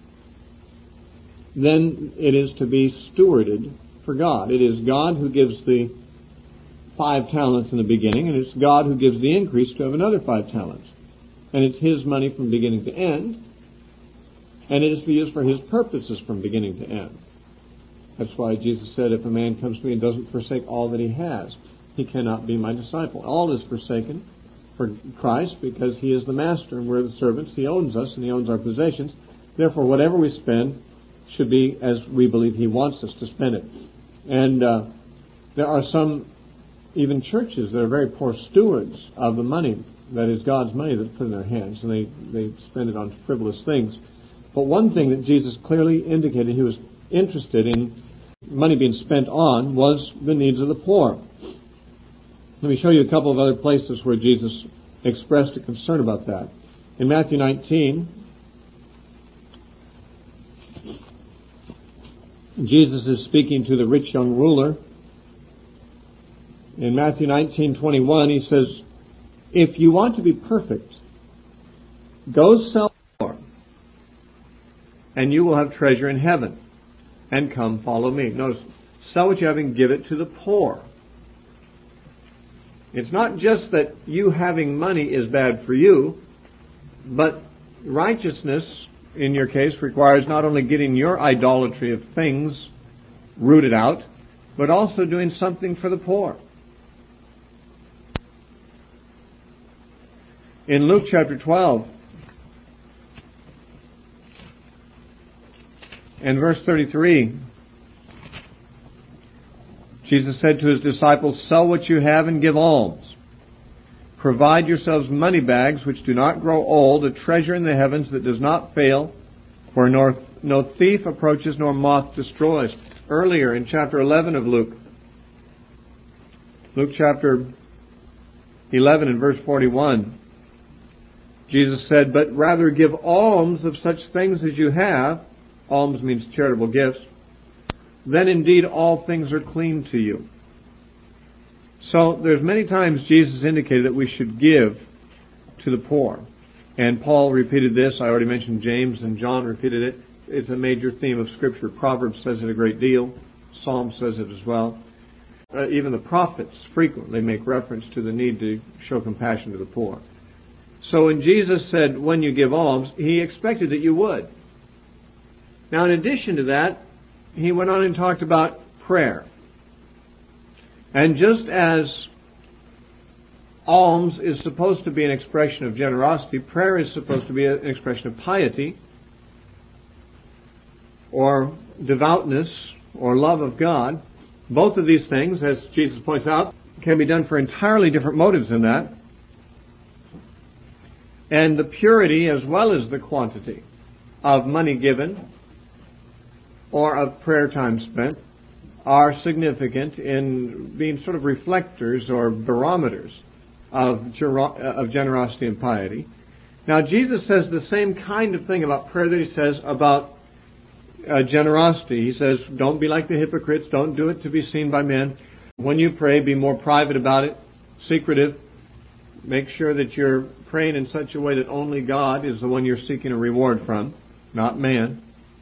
then it is to be stewarded for God. It is God who gives the 5 talents in the beginning, and it's God who gives the increase to have another 5 talents. And it's His money from beginning to end, and it is to be used for His purposes from beginning to end. That's why Jesus said, if a man comes to me and doesn't forsake all that he has, he cannot be my disciple. All is forsaken for Christ, because He is the master and we're the servants. He owns us and He owns our possessions. Therefore, whatever we spend should be as we believe He wants us to spend it. And there are some, even churches, that are very poor stewards of the money that is God's money that's put in their hands, and they spend it on frivolous things. But one thing that Jesus clearly indicated He was interested in money being spent on was the needs of the poor. Let me show you a couple of other places where Jesus expressed a concern about that. In Matthew 19, Jesus is speaking to the rich young ruler. In Matthew 19:21, he says, "If you want to be perfect, go sell more, and you will have treasure in heaven, and come follow me." Notice, sell what you have and give it to the poor. It's not just that you having money is bad for you, but righteousness, in your case, requires not only getting your idolatry of things rooted out, but also doing something for the poor. In Luke chapter 12 and verse 33, Jesus said to his disciples, "Sell what you have and give alms. Provide yourselves money bags which do not grow old, a treasure in the heavens that does not fail, where no thief approaches nor moth destroys." Earlier in chapter 11 of Luke chapter 11 and verse 41, Jesus said, "But rather give alms of such things as you have," alms means charitable gifts, "then indeed all things are clean to you." So there's many times Jesus indicated that we should give to the poor. And Paul repeated this. I already mentioned James, and John repeated it. It's a major theme of Scripture. Proverbs says it a great deal. Psalm says it as well. Even the prophets frequently make reference to the need to show compassion to the poor. So when Jesus said, "When you give alms," he expected that you would. Now, in addition to that, he went on and talked about prayer. And just as alms is supposed to be an expression of generosity, prayer is supposed to be an expression of piety or devoutness or love of God. Both of these things, as Jesus points out, can be done for entirely different motives than that. And the purity as well as the quantity of money given or of prayer time spent are significant in being sort of reflectors or barometers of generosity and piety. Now, Jesus says the same kind of thing about prayer that he says about generosity. He says, "Don't be like the hypocrites. Don't do it to be seen by men. When you pray, be more private about it, secretive. Make sure that you're praying in such a way that only God is the one you're seeking a reward from, not man."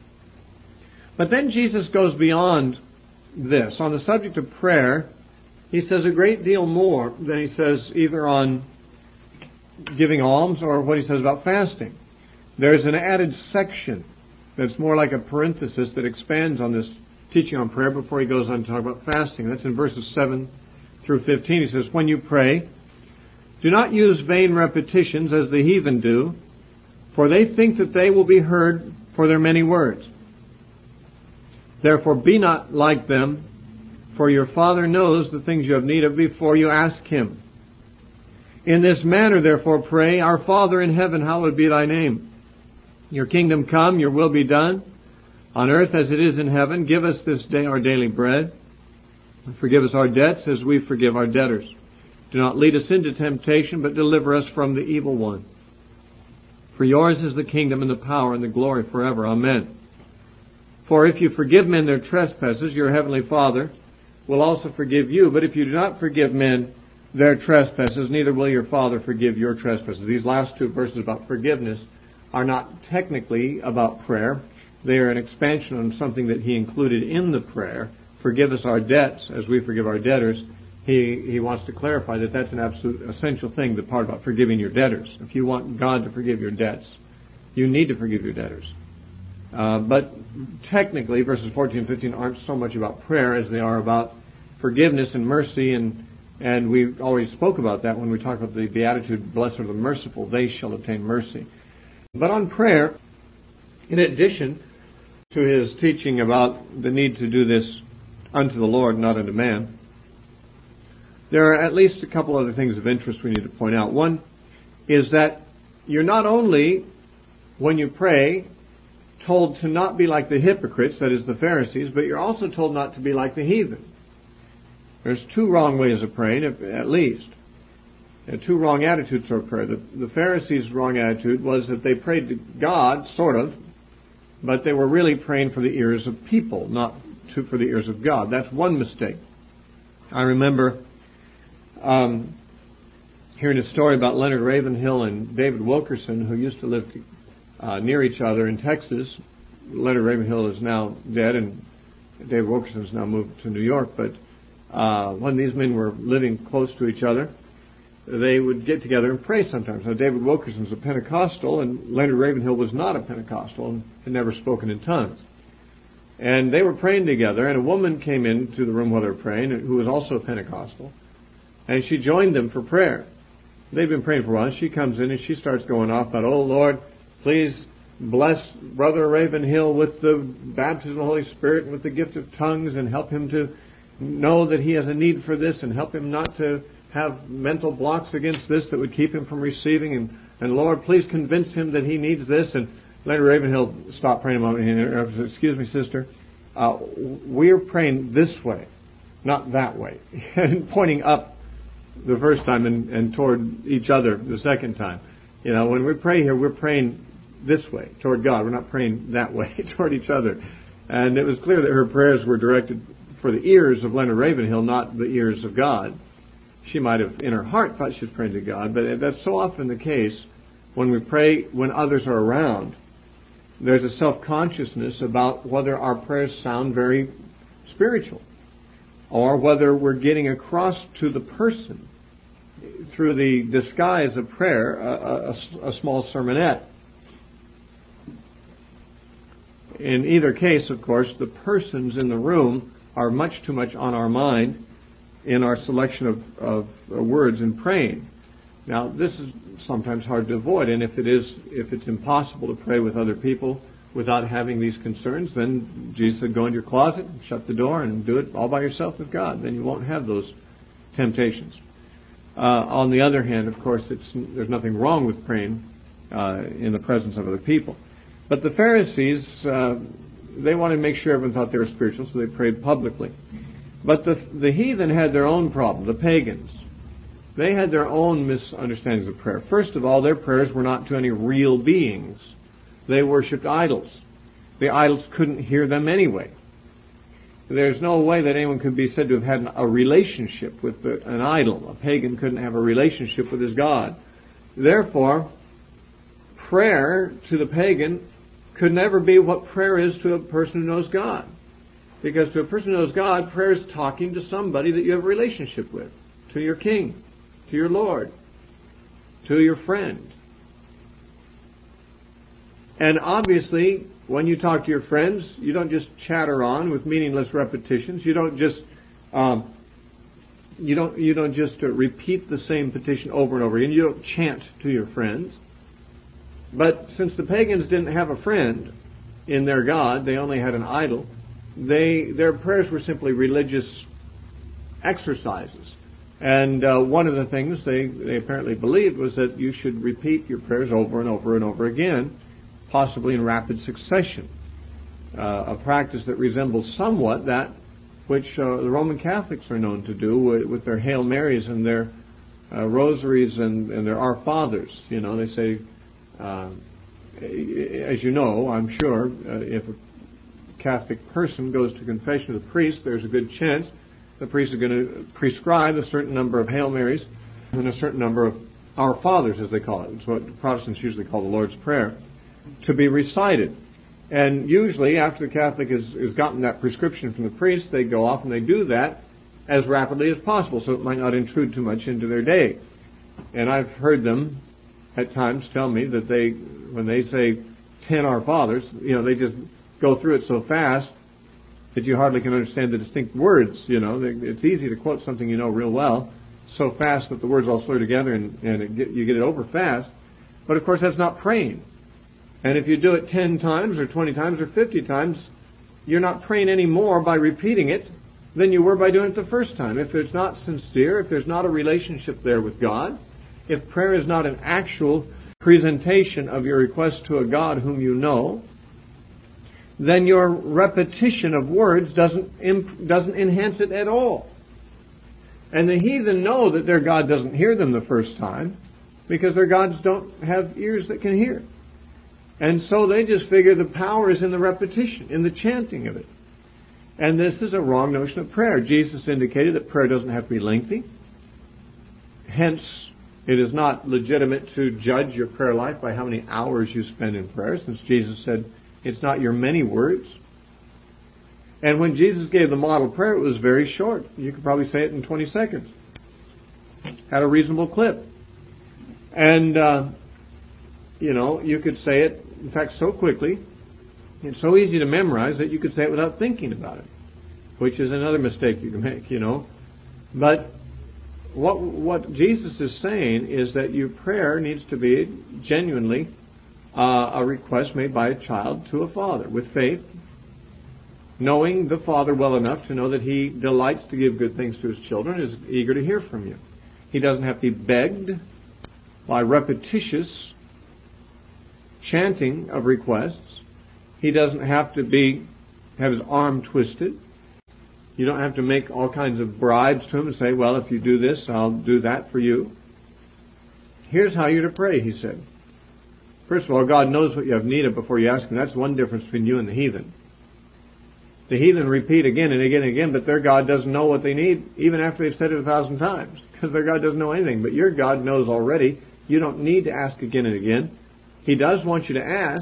But then Jesus goes beyond this. On the subject of prayer, he says a great deal more than he says either on giving alms or what he says about fasting. There's an added section that's more like a parenthesis that expands on this teaching on prayer before he goes on to talk about fasting. That's in verses 7 through 15. He says, "When you pray, do not use vain repetitions as the heathen do, for they think that they will be heard for their many words. Therefore be not like them, for your Father knows the things you have need of before you ask Him. In this manner, therefore, pray, Our Father in heaven, hallowed be thy name. Your kingdom come, your will be done, on earth as it is in heaven. Give us this day our daily bread, and forgive us our debts as we forgive our debtors. Do not lead us into temptation, but deliver us from the evil one. For yours is the kingdom and the power and the glory forever. Amen. For if you forgive men their trespasses, your heavenly Father will also forgive you. But if you do not forgive men their trespasses, neither will your Father forgive your trespasses." These last two verses about forgiveness are not technically about prayer. They are an expansion on something that he included in the prayer. Forgive us our debts as we forgive our debtors. He wants to clarify that that's an absolute essential thing, the part about forgiving your debtors. If you want God to forgive your debts, you need to forgive your debtors. But technically, verses 14 and 15 aren't so much about prayer as they are about forgiveness and mercy, and we already spoke about that when we talked about the Beatitude, "Blessed are the merciful, they shall obtain mercy." But on prayer, in addition to his teaching about the need to do this unto the Lord, not unto man, there are at least a couple other things of interest we need to point out. One is that you're not only, when you pray, told to not be like the hypocrites, that is the Pharisees, but you're also told not to be like the heathen. There's two wrong ways of praying, at least. And two wrong attitudes toward prayer. The Pharisees' wrong attitude was that they prayed to God, sort of, but they were really praying for the ears of people, not for the ears of God. That's one mistake. I remember hearing a story about Leonard Ravenhill and David Wilkerson, who used to live near each other in Texas. Leonard Ravenhill is now dead, and David Wilkerson has now moved to New York. But when these men were living close to each other, they would get together and pray sometimes. Now, David Wilkerson was a Pentecostal, and Leonard Ravenhill was not a Pentecostal and had never spoken in tongues. And they were praying together, and a woman came into the room while they were praying, who was also a Pentecostal, and she joined them for prayer. They've been praying for a while, and she comes in and she starts going off about, "Oh, Lord, please bless Brother Ravenhill with the baptism of the Holy Spirit and with the gift of tongues, and help him to know that he has a need for this, and help him not to have mental blocks against this that would keep him from receiving. And Lord, please convince him that he needs this." And Leonard Ravenhill stopped praying a moment and said, "Excuse me, sister, we're praying this way, not that way." And pointing up the first time and toward each other the second time. You know, when we pray here, we're praying this way, toward God. We're not praying that way, toward each other. And it was clear that her prayers were directed for the ears of Leonard Ravenhill, not the ears of God. She might have, in her heart, thought she was praying to God, but that's so often the case when we pray when others are around. There's a self-consciousness about whether our prayers sound very spiritual, or whether we're getting across to the person, through the disguise of prayer, a small sermonette. In either case, of course, the persons in the room are much too much on our mind in our selection of words in praying. Now, this is sometimes hard to avoid, and if it's impossible to pray with other people without having these concerns, then Jesus said, "Go into your closet, shut the door, and do it all by yourself with God." Then you won't have those temptations. On the other hand, of course, there's nothing wrong with praying in the presence of other people. But the Pharisees, they wanted to make sure everyone thought they were spiritual, so they prayed publicly. But the heathen had their own problem, the pagans. They had their own misunderstandings of prayer. First of all, their prayers were not to any real beings. They worshipped idols. The idols couldn't hear them anyway. There's no way that anyone could be said to have had a relationship with an idol. A pagan couldn't have a relationship with his God. Therefore, prayer to the pagan could never be what prayer is to a person who knows God. Because to a person who knows God, prayer is talking to somebody that you have a relationship with. To your king, to your Lord, to your friend. And obviously, when you talk to your friends, you don't just chatter on with meaningless repetitions. You don't just repeat the same petition over and over again. You don't chant to your friends. But since the pagans didn't have a friend in their God, they only had an idol. Their prayers were simply religious exercises. And one of the things they apparently believed was that you should repeat your prayers over and over and over again, possibly in rapid succession. A practice that resembles somewhat that which the Roman Catholics are known to do with their Hail Marys and their rosaries and their Our Fathers. You know, they say, as you know, I'm sure, if a Catholic person goes to confession with a priest, there's a good chance the priest is going to prescribe a certain number of Hail Marys and a certain number of Our Fathers, as they call it. It's what Protestants usually call the Lord's Prayer, to be recited. And usually, after the Catholic has gotten that prescription from the priest, they go off and they do that as rapidly as possible, so it might not intrude too much into their day. And I've heard them at times tell me that when they say 10 Our Fathers, they just go through it so fast that you hardly can understand the distinct words. It's easy to quote something you know real well, so fast that the words all slur together and you get it over fast. But of course, that's not praying. And if you do it 10 times or 20 times or 50 times, you're not praying any more by repeating it than you were by doing it the first time. If it's not sincere, if there's not a relationship there with God, if prayer is not an actual presentation of your request to a God whom you know, then your repetition of words doesn't enhance it at all. And the heathen know that their God doesn't hear them the first time because their gods don't have ears that can hear. And so they just figure the power is in the repetition, in the chanting of it. And this is a wrong notion of prayer. Jesus indicated that prayer doesn't have to be lengthy. Hence, it is not legitimate to judge your prayer life by how many hours you spend in prayer, since Jesus said it's not your many words. And when Jesus gave the model prayer, it was very short. You could probably say it in 20 seconds. Had a reasonable clip. And, you could say it, in fact, so quickly, it's so easy to memorize that you could say it without thinking about it, which is another mistake you can make, But what Jesus is saying is that your prayer needs to be genuinely a request made by a child to a father with faith, knowing the Father well enough to know that He delights to give good things to His children, is eager to hear from you. He doesn't have to be begged by repetitious chanting of requests. He doesn't have to have his arm twisted. You don't have to make all kinds of bribes to Him and say, well, if you do this, I'll do that for you. Here's how you're to pray, He said. First of all, God knows what you have need of before you ask Him. That's one difference between you and the heathen. The heathen repeat again and again and again, but their God doesn't know what they need, even after they've said it 1,000 times, because their God doesn't know anything. But your God knows already. You don't need to ask again and again. He does want you to ask,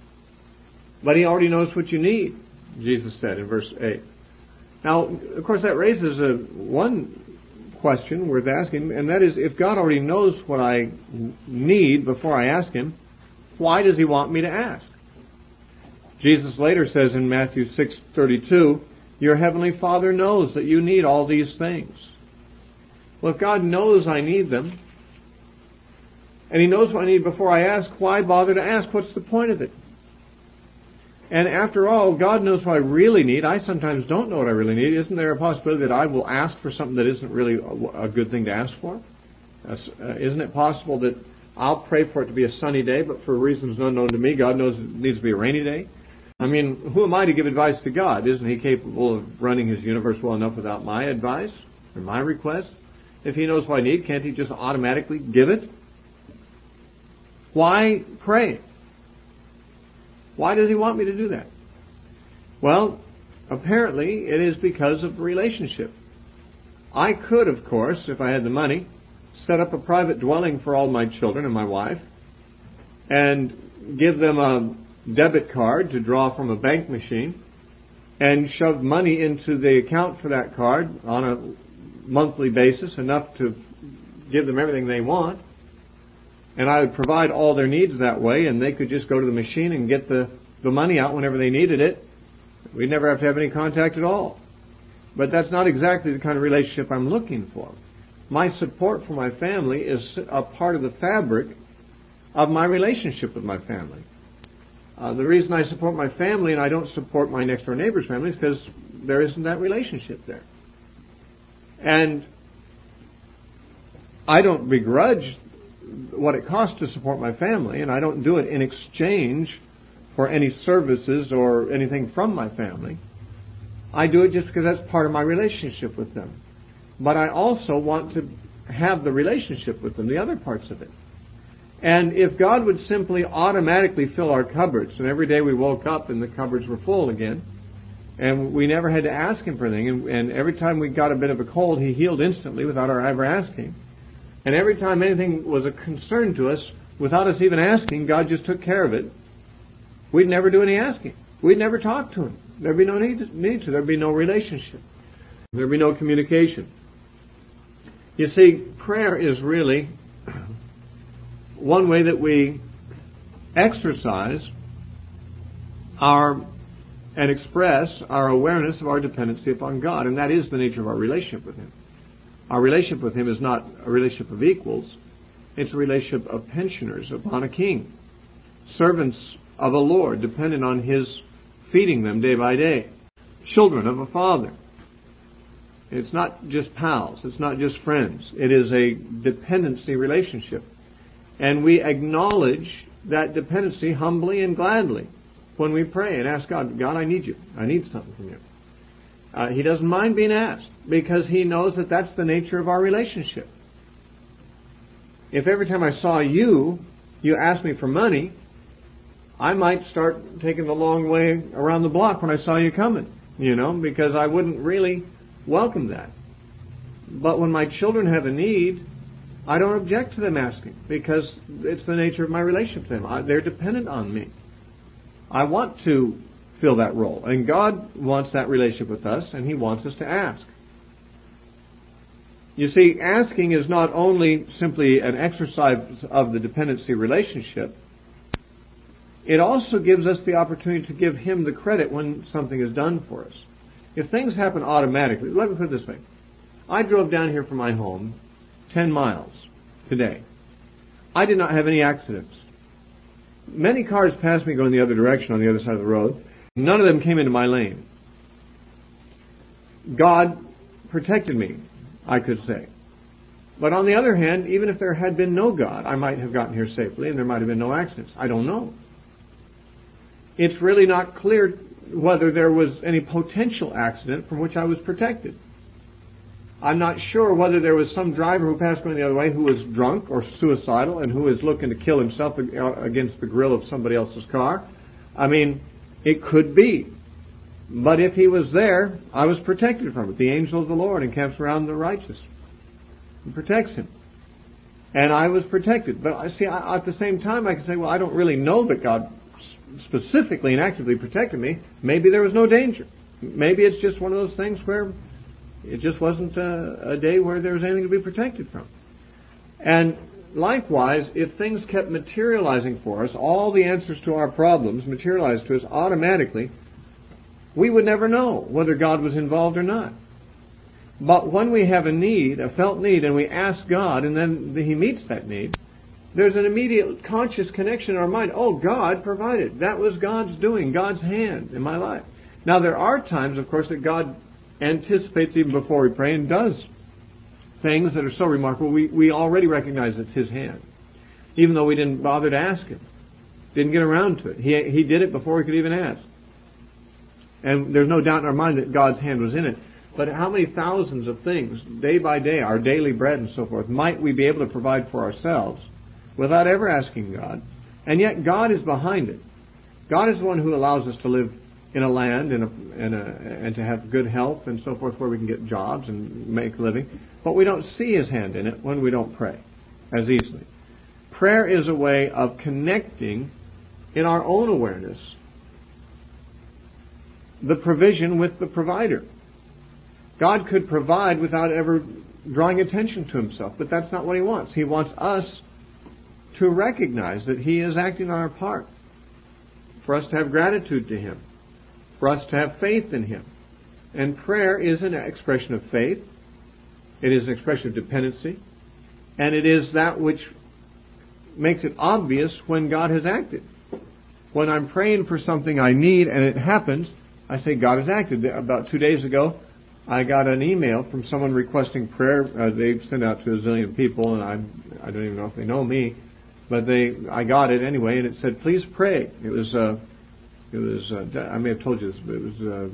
but He already knows what you need, Jesus said in verse 8. Now, of course, that raises one question worth asking, and that is, if God already knows what I need before I ask Him, why does He want me to ask? Jesus later says in Matthew 6:32, your heavenly Father knows that you need all these things. Well, if God knows I need them, and He knows what I need before I ask, why bother to ask? What's the point of it? And after all, God knows what I really need. I sometimes don't know what I really need. Isn't there a possibility that I will ask for something that isn't really a good thing to ask for? Isn't it possible that I'll pray for it to be a sunny day, but for reasons unknown to me, God knows it needs to be a rainy day? I mean, who am I to give advice to God? Isn't He capable of running His universe well enough without my advice or my request? If He knows what I need, can't He just automatically give it? Why pray? Why does He want me to do that? Well, apparently it is because of relationship. I could, of course, if I had the money, set up a private dwelling for all my children and my wife and give them a debit card to draw from a bank machine and shove money into the account for that card on a monthly basis, enough to give them everything they want. And I would provide all their needs that way, and they could just go to the machine and get the money out whenever they needed it. We'd never have to have any contact at all. But that's not exactly the kind of relationship I'm looking for. My support for my family is a part of the fabric of my relationship with my family. The reason I support my family and I don't support my next door neighbor's family is because there isn't that relationship there. And I don't begrudge what it costs to support my family, and I don't do it in exchange for any services or anything from my family. I do it just because that's part of my relationship with them. But I also want to have the relationship with them, the other parts of it. And if God would simply automatically fill our cupboards, and every day we woke up and the cupboards were full again, and we never had to ask Him for anything, and every time we got a bit of a cold, He healed instantly without our ever asking. And every time anything was a concern to us, without us even asking, God just took care of it. We'd never do any asking. We'd never talk to Him. There'd be no need to. There'd be no relationship. There'd be no communication. You see, prayer is really one way that we exercise and express our awareness of our dependency upon God, and that is the nature of our relationship with Him. Our relationship with Him is not a relationship of equals. It's a relationship of pensioners upon a king. Servants of a Lord, dependent on His feeding them day by day. Children of a Father. It's not just pals. It's not just friends. It is a dependency relationship. And we acknowledge that dependency humbly and gladly when we pray and ask God, God, I need you. I need something from you. He doesn't mind being asked because he knows that that's the nature of our relationship. If every time I saw you asked me for money, I might start taking the long way around the block when I saw you coming, because I wouldn't really welcome that. But when my children have a need, I don't object to them asking because it's the nature of my relationship to them. They're dependent on me. I want to fill that role. And God wants that relationship with us, and He wants us to ask. You see, asking is not only simply an exercise of the dependency relationship, it also gives us the opportunity to give Him the credit when something is done for us. If things happen automatically, let me put it this way. I drove down here from my home 10 miles today. I did not have any accidents. Many cars passed me going the other direction on the other side of the road. None of them came into my lane. God protected me, I could say. But on the other hand, even if there had been no God, I might have gotten here safely and there might have been no accidents. I don't know. It's really not clear whether there was any potential accident from which I was protected. I'm not sure whether there was some driver who passed going the other way who was drunk or suicidal and who was looking to kill himself against the grill of somebody else's car. I mean, it could be. But if he was there, I was protected from it. The angel of the Lord encamps around the righteous and protects him. And I was protected. But I see, at the same time, I can say, well, I don't really know that God specifically and actively protected me. Maybe there was no danger. Maybe it's just one of those things where it just wasn't a day where there was anything to be protected from. And likewise, if things kept materializing for us, all the answers to our problems materialized to us automatically, we would never know whether God was involved or not. But when we have a need, a felt need, and we ask God, and then He meets that need, there's an immediate conscious connection in our mind. Oh, God provided. That was God's doing, God's hand in my life. Now, there are times, of course, that God anticipates even before we pray and does things that are so remarkable, we already recognize it's His hand. Even though we didn't bother to ask Him. Didn't get around to it. He did it before we could even ask. And there's no doubt in our mind that God's hand was in it. But how many thousands of things, day by day, our daily bread and so forth, might we be able to provide for ourselves without ever asking God? And yet God is behind it. God is the one who allows us to live in a land and to have good health and so forth where we can get jobs and make a living. But we don't see His hand in it when we don't pray as easily. Prayer is a way of connecting in our own awareness the provision with the provider. God could provide without ever drawing attention to Himself, but that's not what He wants. He wants us to recognize that He is acting on our part, for us to have gratitude to Him, for us to have faith in Him. And prayer is an expression of faith. It is an expression of dependency. And it is that which makes it obvious when God has acted. When I'm praying for something I need and it happens, I say God has acted. About 2 days ago, I got an email from someone requesting prayer. They've sent out to a zillion people, and I don't even know if they know me, but I got it anyway, and it said, "Please pray." It was I may have told you this, but it was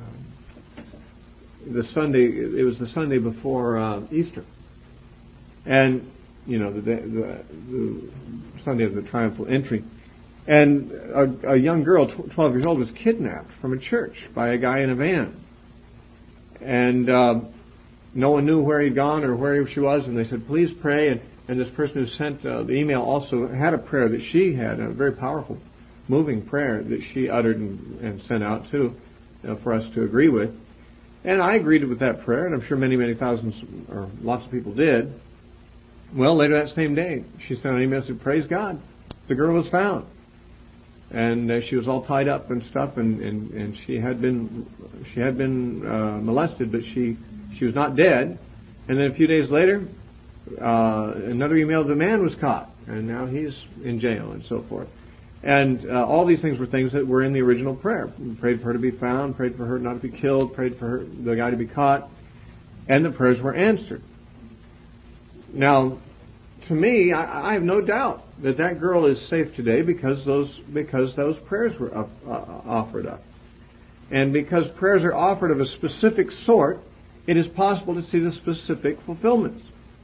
the Sunday. It was the Sunday before Easter, and the Sunday of the triumphal entry. And a young girl, 12 years old, was kidnapped from a church by a guy in a van. And no one knew where he'd gone or where she was, and they said, "Please pray." And this person who sent the email also had a prayer that she had, a very powerful, moving prayer that she uttered and sent out too, for us to agree with. And I agreed with that prayer, and I'm sure many, many thousands or lots of people did. Well, later that same day, she sent an email and said, "Praise God, the girl was found." And she was all tied up and stuff, and she had been molested, but she was not dead. And then a few days later, another email: the man was caught, and now he's in jail, and so forth. And all these things were things that were in the original prayer. We prayed for her to be found, prayed for her not to be killed, prayed for the guy to be caught, and the prayers were answered. Now, to me, I have no doubt that girl is safe today because those prayers were offered up. And because prayers are offered of a specific sort, it is possible to see the specific fulfillments.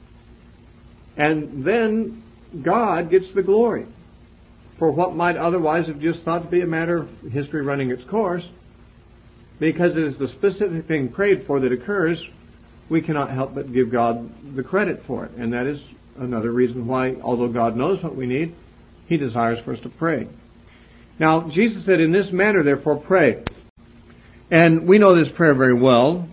And then God gets the glory for what might otherwise have just thought to be a matter of history running its course. Because it is the specific thing prayed for that occurs, we cannot help but give God the credit for it. And that is another reason why, although God knows what we need, He desires for us to pray. Now, Jesus said, "In this manner, therefore, pray." And we know this prayer very well.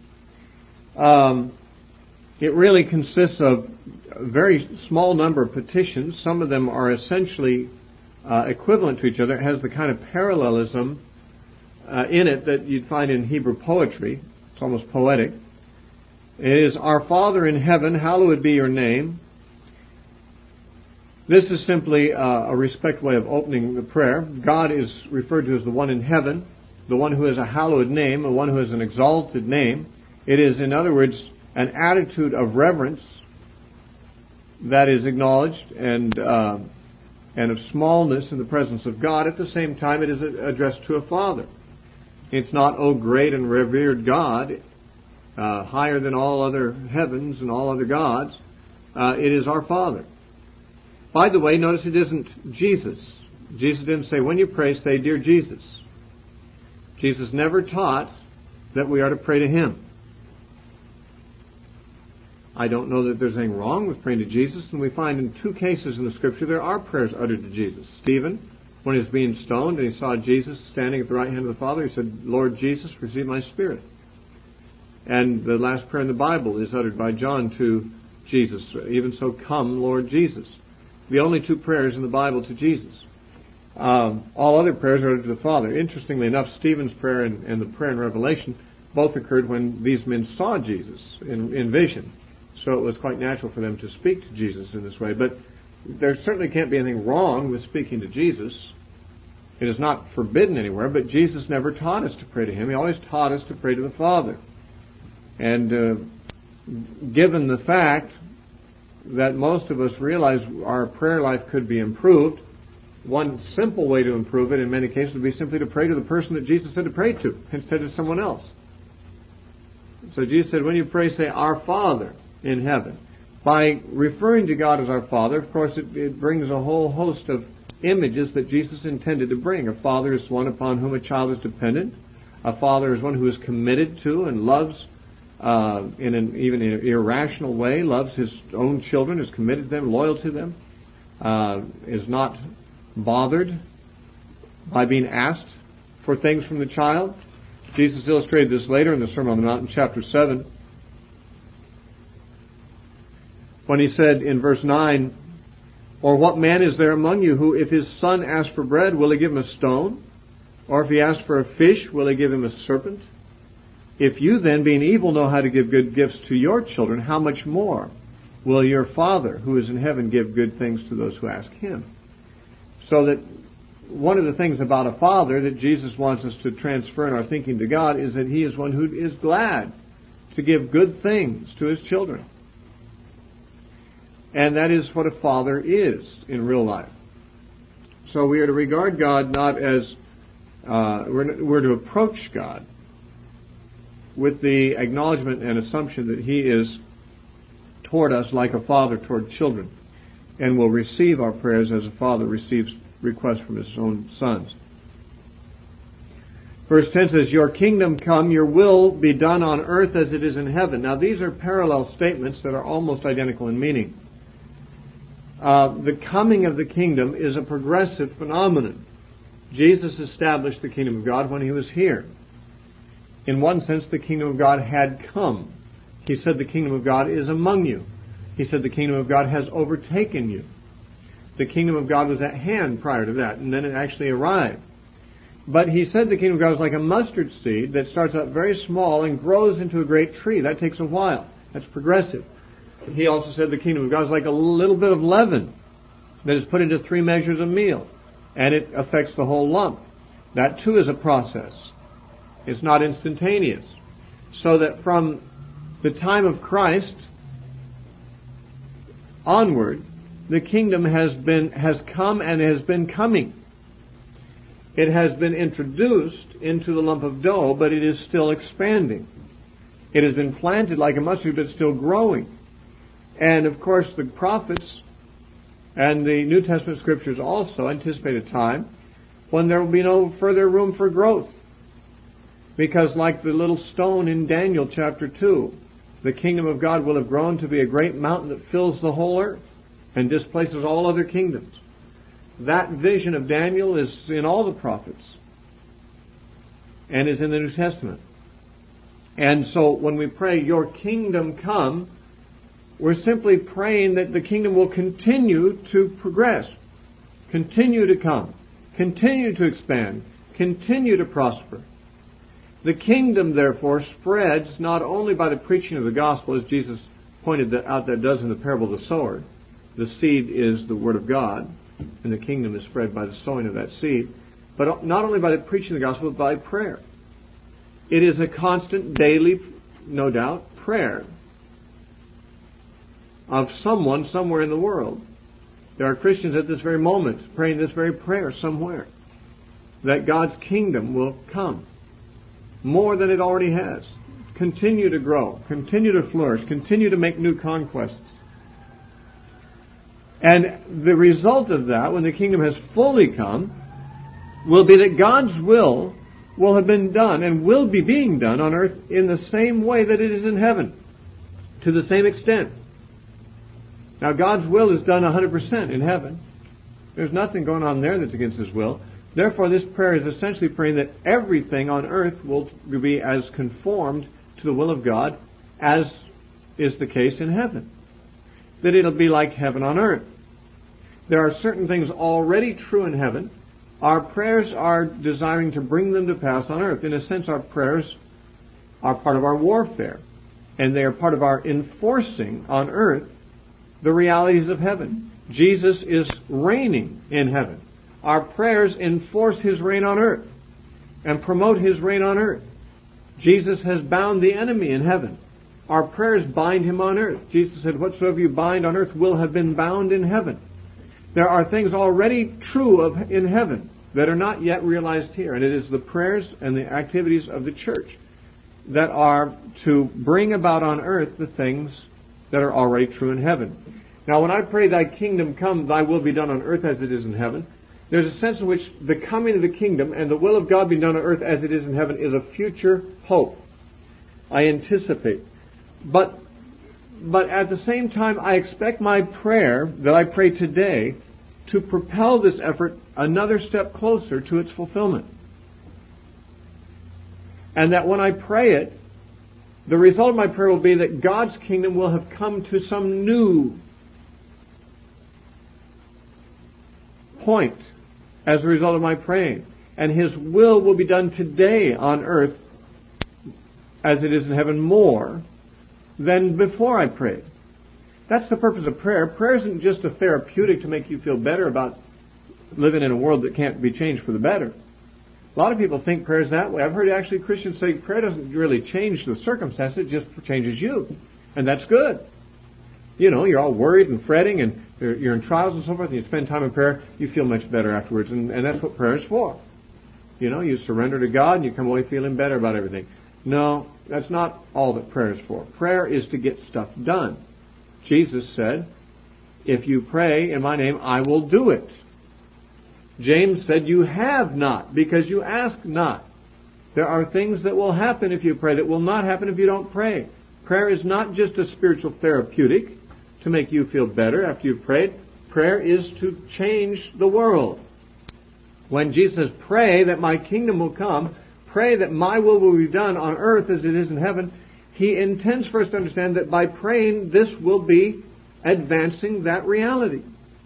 It really consists of a very small number of petitions. Some of them are essentially equivalent to each other. It has the kind of parallelism in it that you'd find in Hebrew poetry. It's almost poetic. It is, "Our Father in heaven, hallowed be your name." This is simply a respect way of opening the prayer. God is referred to as the one in heaven, the one who has a hallowed name, the one who has an exalted name. It is, in other words, an attitude of reverence that is acknowledged and of smallness in the presence of God. At the same time, it is addressed to a Father. It's not, "O great and revered God, higher than all other heavens and all other gods." It is our Father. By the way, notice it isn't Jesus. Jesus didn't say, "When you pray, say, 'Dear Jesus.'" Jesus never taught that we are to pray to Him. I don't know that there's anything wrong with praying to Jesus, and we find in 2 cases in the Scripture there are prayers uttered to Jesus. Stephen, when he was being stoned and he saw Jesus standing at the right hand of the Father, he said, "Lord Jesus, receive my spirit." And the last prayer in the Bible is uttered by John to Jesus. "Even so, come, Lord Jesus." The only 2 prayers in the Bible to Jesus. All other prayers are to the Father. Interestingly enough, Stephen's prayer and the prayer in Revelation both occurred when these men saw Jesus in vision. So it was quite natural for them to speak to Jesus in this way. But there certainly can't be anything wrong with speaking to Jesus. It is not forbidden anywhere, but Jesus never taught us to pray to Him. He always taught us to pray to the Father. And given the fact that most of us realize our prayer life could be improved, one simple way to improve it in many cases would be simply to pray to the person that Jesus said to pray to instead of someone else. So Jesus said, when you pray, say, "Our Father in heaven." By referring to God as our Father, of course, it brings a whole host of images that Jesus intended to bring. A father is one upon whom a child is dependent. A father is one who is committed to and loves in an even irrational way, loves his own children, is committed to them, loyal to them, is not bothered by being asked for things from the child. Jesus illustrated this later in the Sermon on the Mount in chapter 7 when He said in verse 9, "Or what man is there among you who, if his son asks for bread, will he give him a stone? Or if he asks for a fish, will he give him a serpent? If you then, being evil, know how to give good gifts to your children, how much more will your Father who is in heaven give good things to those who ask Him?" So that one of the things about a father that Jesus wants us to transfer in our thinking to God is that He is one who is glad to give good things to His children. And that is what a father is in real life. So we are to regard God not as, we're to approach God with the acknowledgement and assumption that He is toward us like a father toward children, and will receive our prayers as a father receives requests from his own sons. Verse 10 says, "Your kingdom come, your will be done on earth as it is in heaven." Now these are parallel statements that are almost identical in meaning. The coming of the kingdom is a progressive phenomenon. Jesus established the kingdom of God when He was here. In one sense, the kingdom of God had come. He said the kingdom of God is among you. He said the kingdom of God has overtaken you. The kingdom of God was at hand prior to that, and then it actually arrived. But He said the kingdom of God is like a mustard seed that starts out very small and grows into a great tree. That takes a while. That's progressive. He also said the kingdom of God is like a little bit of leaven that is put into 3 measures of meal, and it affects the whole lump. That too is a process. It's not instantaneous. So that from the time of Christ onward, the kingdom has come and has been coming. It has been introduced into the lump of dough, but it is still expanding. It has been planted like a mustard, but still growing. And of course, the prophets and the New Testament scriptures also anticipate a time when there will be no further room for growth. Because like the little stone in Daniel chapter 2, the kingdom of God will have grown to be a great mountain that fills the whole earth and displaces all other kingdoms. That vision of Daniel is in all the prophets and is in the New Testament. And so when we pray, your kingdom come, we're simply praying that the kingdom will continue to progress, continue to come, continue to expand, continue to prosper. The kingdom, therefore, spreads not only by the preaching of the gospel, as Jesus pointed out that does in the parable of the sower. The seed is the word of God, and the kingdom is spread by the sowing of that seed, but not only by the preaching of the gospel, but by prayer. It is a constant, daily, no doubt, prayer of someone somewhere in the world. There are Christians at this very moment praying this very prayer somewhere, that God's kingdom will come more than it already has. Continue to grow, continue to flourish, continue to make new conquests. And the result of that, when the kingdom has fully come, will be that God's will have been done and will be being done on earth in the same way that it is in heaven, to the same extent. Now, God's will is done 100% in heaven. There's nothing going on there that's against His will. Therefore, this prayer is essentially praying that everything on earth will be as conformed to the will of God as is the case in heaven. That it'll be like heaven on earth. There are certain things already true in heaven. Our prayers are desiring to bring them to pass on earth. In a sense, our prayers are part of our warfare, and they are part of our enforcing on earth the realities of heaven. Jesus is reigning in heaven. Our prayers enforce His reign on earth and promote His reign on earth. Jesus has bound the enemy in heaven. Our prayers bind him on earth. Jesus said, whatsoever you bind on earth will have been bound in heaven. There are things already true in heaven that are not yet realized here. And it is the prayers and the activities of the church that are to bring about on earth the things that are already true in heaven. Now, when I pray, thy kingdom come, thy will be done on earth as it is in heaven, there's a sense in which the coming of the kingdom and the will of God being done on earth as it is in heaven is a future hope. I anticipate. But at the same time, I expect my prayer that I pray today to propel this effort another step closer to its fulfillment. And that when I pray it, the result of my prayer will be that God's kingdom will have come to some new point as a result of my praying. And His will be done today on earth as it is in heaven more than before I prayed. That's the purpose of prayer. Prayer isn't just a therapeutic to make you feel better about living in a world that can't be changed for the better. A lot of people think prayer is that way. I've heard actually Christians say prayer doesn't really change the circumstances, it just changes you. And that's good. You know, you're all worried and fretting and you're in trials and so forth, and you spend time in prayer, you feel much better afterwards. And that's what prayer is for. You know, you surrender to God and you come away feeling better about everything. No, that's not all that prayer is for. Prayer is to get stuff done. Jesus said, if you pray in my name, I will do it. James said, you have not because you ask not. There are things that will happen if you pray that will not happen if you don't pray. Prayer is not just a spiritual therapeutic to make you feel better after you've prayed. Prayer is to change the world. When Jesus says, pray that my kingdom will come, pray that my will be done on earth as it is in heaven, He intends for us to understand that by praying, this will be advancing that reality.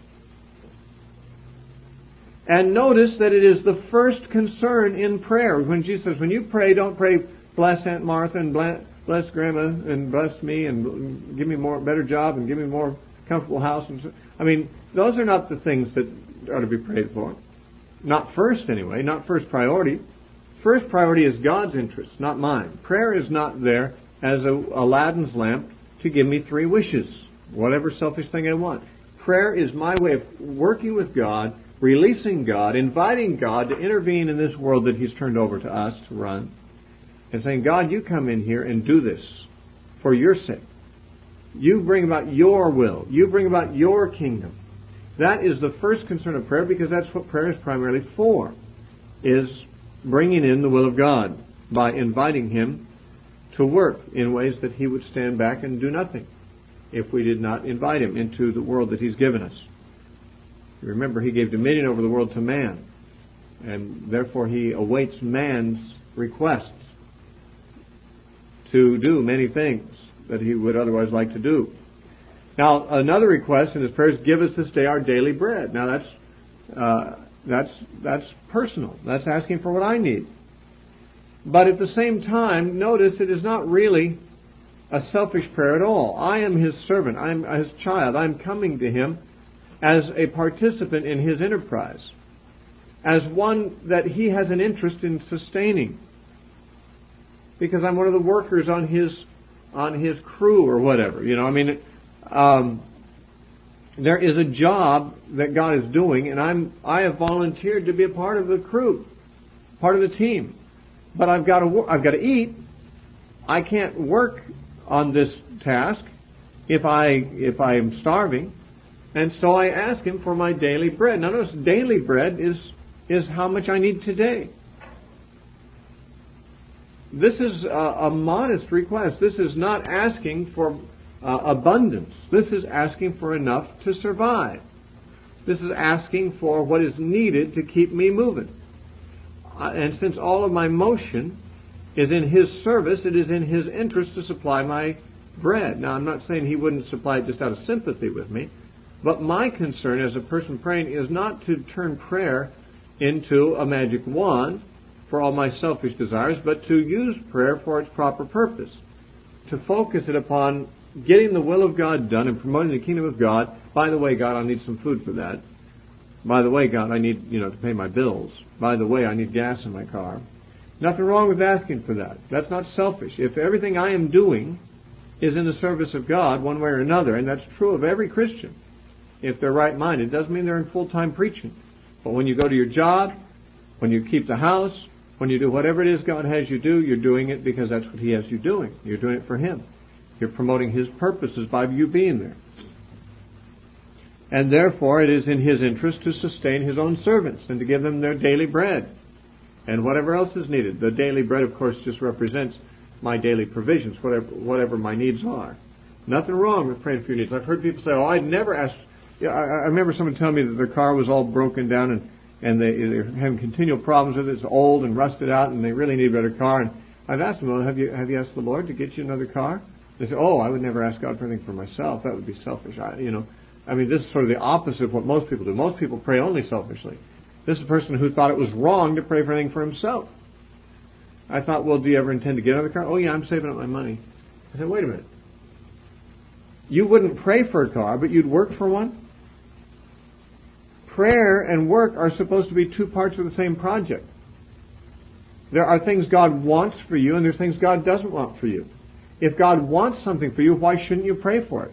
And notice that it is the first concern in prayer. When Jesus says, when you pray, don't pray, bless Aunt Martha and bless Grandma and bless me and give me more better job and give me more comfortable house. And so, I mean, those are not the things that are to be prayed for. Not first, anyway. Not first priority. First priority is God's interest, not mine. Prayer is not there as Aladdin's lamp to give me 3 wishes, whatever selfish thing I want. Prayer is my way of working with God releasing God, inviting God to intervene in this world that He's turned over to us to run, and saying, God, you come in here and do this for your sake. You bring about your will. You bring about your kingdom. That is the first concern of prayer, because that's what prayer is primarily for, is bringing in the will of God by inviting Him to work in ways that He would stand back and do nothing if we did not invite Him into the world that He's given us. Remember, He gave dominion over the world to man, and therefore He awaits man's requests to do many things that he would otherwise like to do. Now, another request in His prayer is, give us this day our daily bread. Now, that's personal. That's asking for what I need. But at the same time, notice it is not really a selfish prayer at all. I am His servant. I am His child. I am coming to Him as a participant in His enterprise, as one that He has an interest in sustaining, because I'm one of the workers on His crew or whatever. There is a job that God is doing, and I have volunteered to be a part of the crew, part of the team. But I've got to eat. I can't work on this task if I am starving, and so I ask Him for my daily bread. Now, notice, daily bread is how much I need today. This is a modest request. This is not asking for abundance. This is asking for enough to survive. This is asking for what is needed to keep me moving. And since all of my motion is in His service, it is in His interest to supply my bread. Now, I'm not saying He wouldn't supply it just out of sympathy with me, but my concern as a person praying is not to turn prayer into a magic wand for all my selfish desires, but to use prayer for its proper purpose, to focus it upon getting the will of God done and promoting the kingdom of God. By the way, God, I'll need some food for that. By the way, God, I need, to pay my bills. By the way, I need gas in my car. Nothing wrong with asking for that. That's not selfish. If everything I am doing is in the service of God one way or another, and that's true of every Christian, if they're right-minded, it doesn't mean they're in full-time preaching. But when you go to your job, when you keep the house, when you do whatever it is God has you do, you're doing it because that's what He has you doing. You're doing it for Him. You're promoting His purposes by you being there. And therefore, it is in His interest to sustain His own servants and to give them their daily bread and whatever else is needed. The daily bread, of course, just represents my daily provisions, whatever my needs are. Nothing wrong with praying for your needs. I've heard people say, I'd never ask. I remember someone telling me that their car was all broken down and they're having continual problems with it. It's old and rusted out, and they really need a better car. And I've asked them, have you asked the Lord to get you another car? They say, I would never ask God for anything for myself. That would be selfish. This is sort of the opposite of what most people do. Most people pray only selfishly. This is a person who thought it was wrong to pray for anything for himself. I thought, do you ever intend to get another car? Oh, yeah, I'm saving up my money. I said, wait a minute. You wouldn't pray for a car, but you'd work for one? Prayer and work are supposed to be two parts of the same project. There are things God wants for you, and there's things God doesn't want for you. If God wants something for you, why shouldn't you pray for it?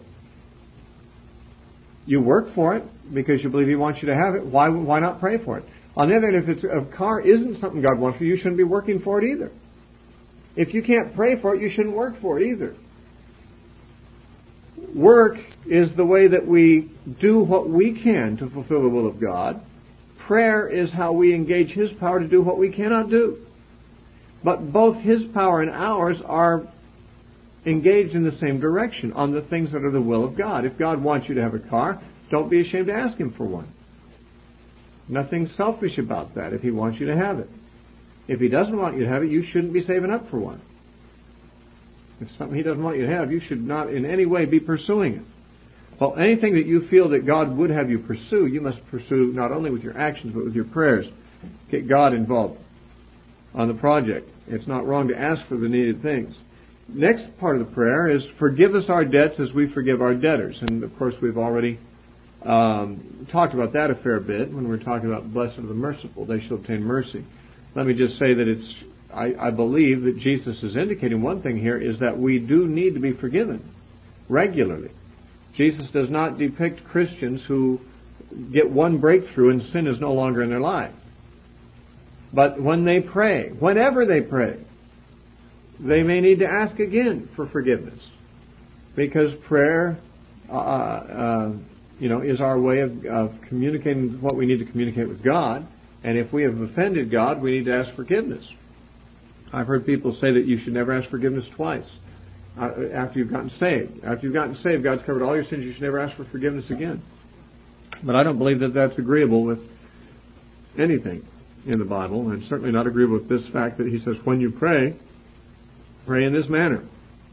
You work for it because you believe He wants you to have it. Why not pray for it? On the other hand, if a car isn't something God wants for you, you shouldn't be working for it either. If you can't pray for it, you shouldn't work for it either. Work is the way that we do what we can to fulfill the will of God. Prayer is how we engage His power to do what we cannot do. But both His power and ours are engaged in the same direction, on the things that are the will of God. If God wants you to have a car, don't be ashamed to ask Him for one. Nothing selfish about that if He wants you to have it. If He doesn't want you to have it, you shouldn't be saving up for one. If it's something He doesn't want you to have, you should not in any way be pursuing it. Well, anything that you feel that God would have you pursue, you must pursue not only with your actions, but with your prayers. Get God involved on the project. It's not wrong to ask for the needed things. Next part of the prayer is, forgive us our debts as we forgive our debtors. And, of course, we've already talked about that a fair bit when we're talking about blessed are the merciful. They shall obtain mercy. Let me just say that I believe that Jesus is indicating one thing here is that we do need to be forgiven regularly. Jesus does not depict Christians who get one breakthrough and sin is no longer in their life. But when they pray, whenever they pray, they may need to ask again for forgiveness. Because prayer, is our way of communicating what we need to communicate with God. And if we have offended God, we need to ask forgiveness. I've heard people say that you should never ask forgiveness twice after you've gotten saved. After you've gotten saved, God's covered all your sins. You should never ask for forgiveness again. But I don't believe that that's agreeable with anything in the Bible, and certainly not agreeable with this fact that he says, when you pray, pray in this manner.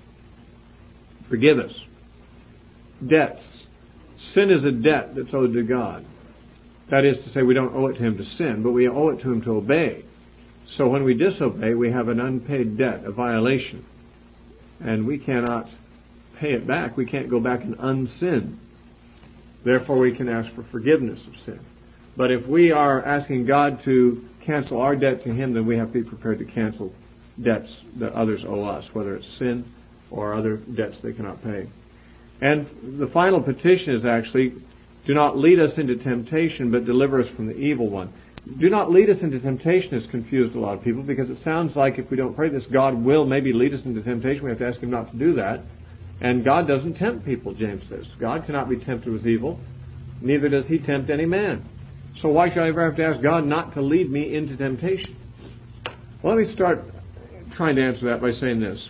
Forgive us. Debts. Sin is a debt that's owed to God. That is to say, we don't owe it to Him to sin, but we owe it to Him to obey. So when we disobey, we have an unpaid debt, a violation. And we cannot pay it back. We can't go back and unsin. Therefore, we can ask for forgiveness of sin. But if we are asking God to cancel our debt to Him, then we have to be prepared to cancel debts that others owe us, whether it's sin or other debts they cannot pay. And the final petition is actually, do not lead us into temptation, but deliver us from the evil one. Do not lead us into temptation has confused a lot of people, because it sounds like if we don't pray this, God will maybe lead us into temptation. We have to ask Him not to do that. And God doesn't tempt people, James says. God cannot be tempted with evil. Neither does He tempt any man. So why should I ever have to ask God not to lead me into temptation? Well, let me start trying to answer that by saying this.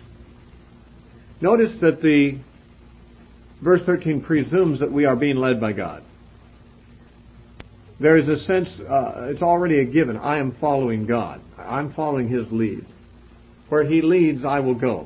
Notice that the verse 13 presumes that we are being led by God. There is a sense, it's already a given. I am following God. I'm following His lead. Where He leads, I will go.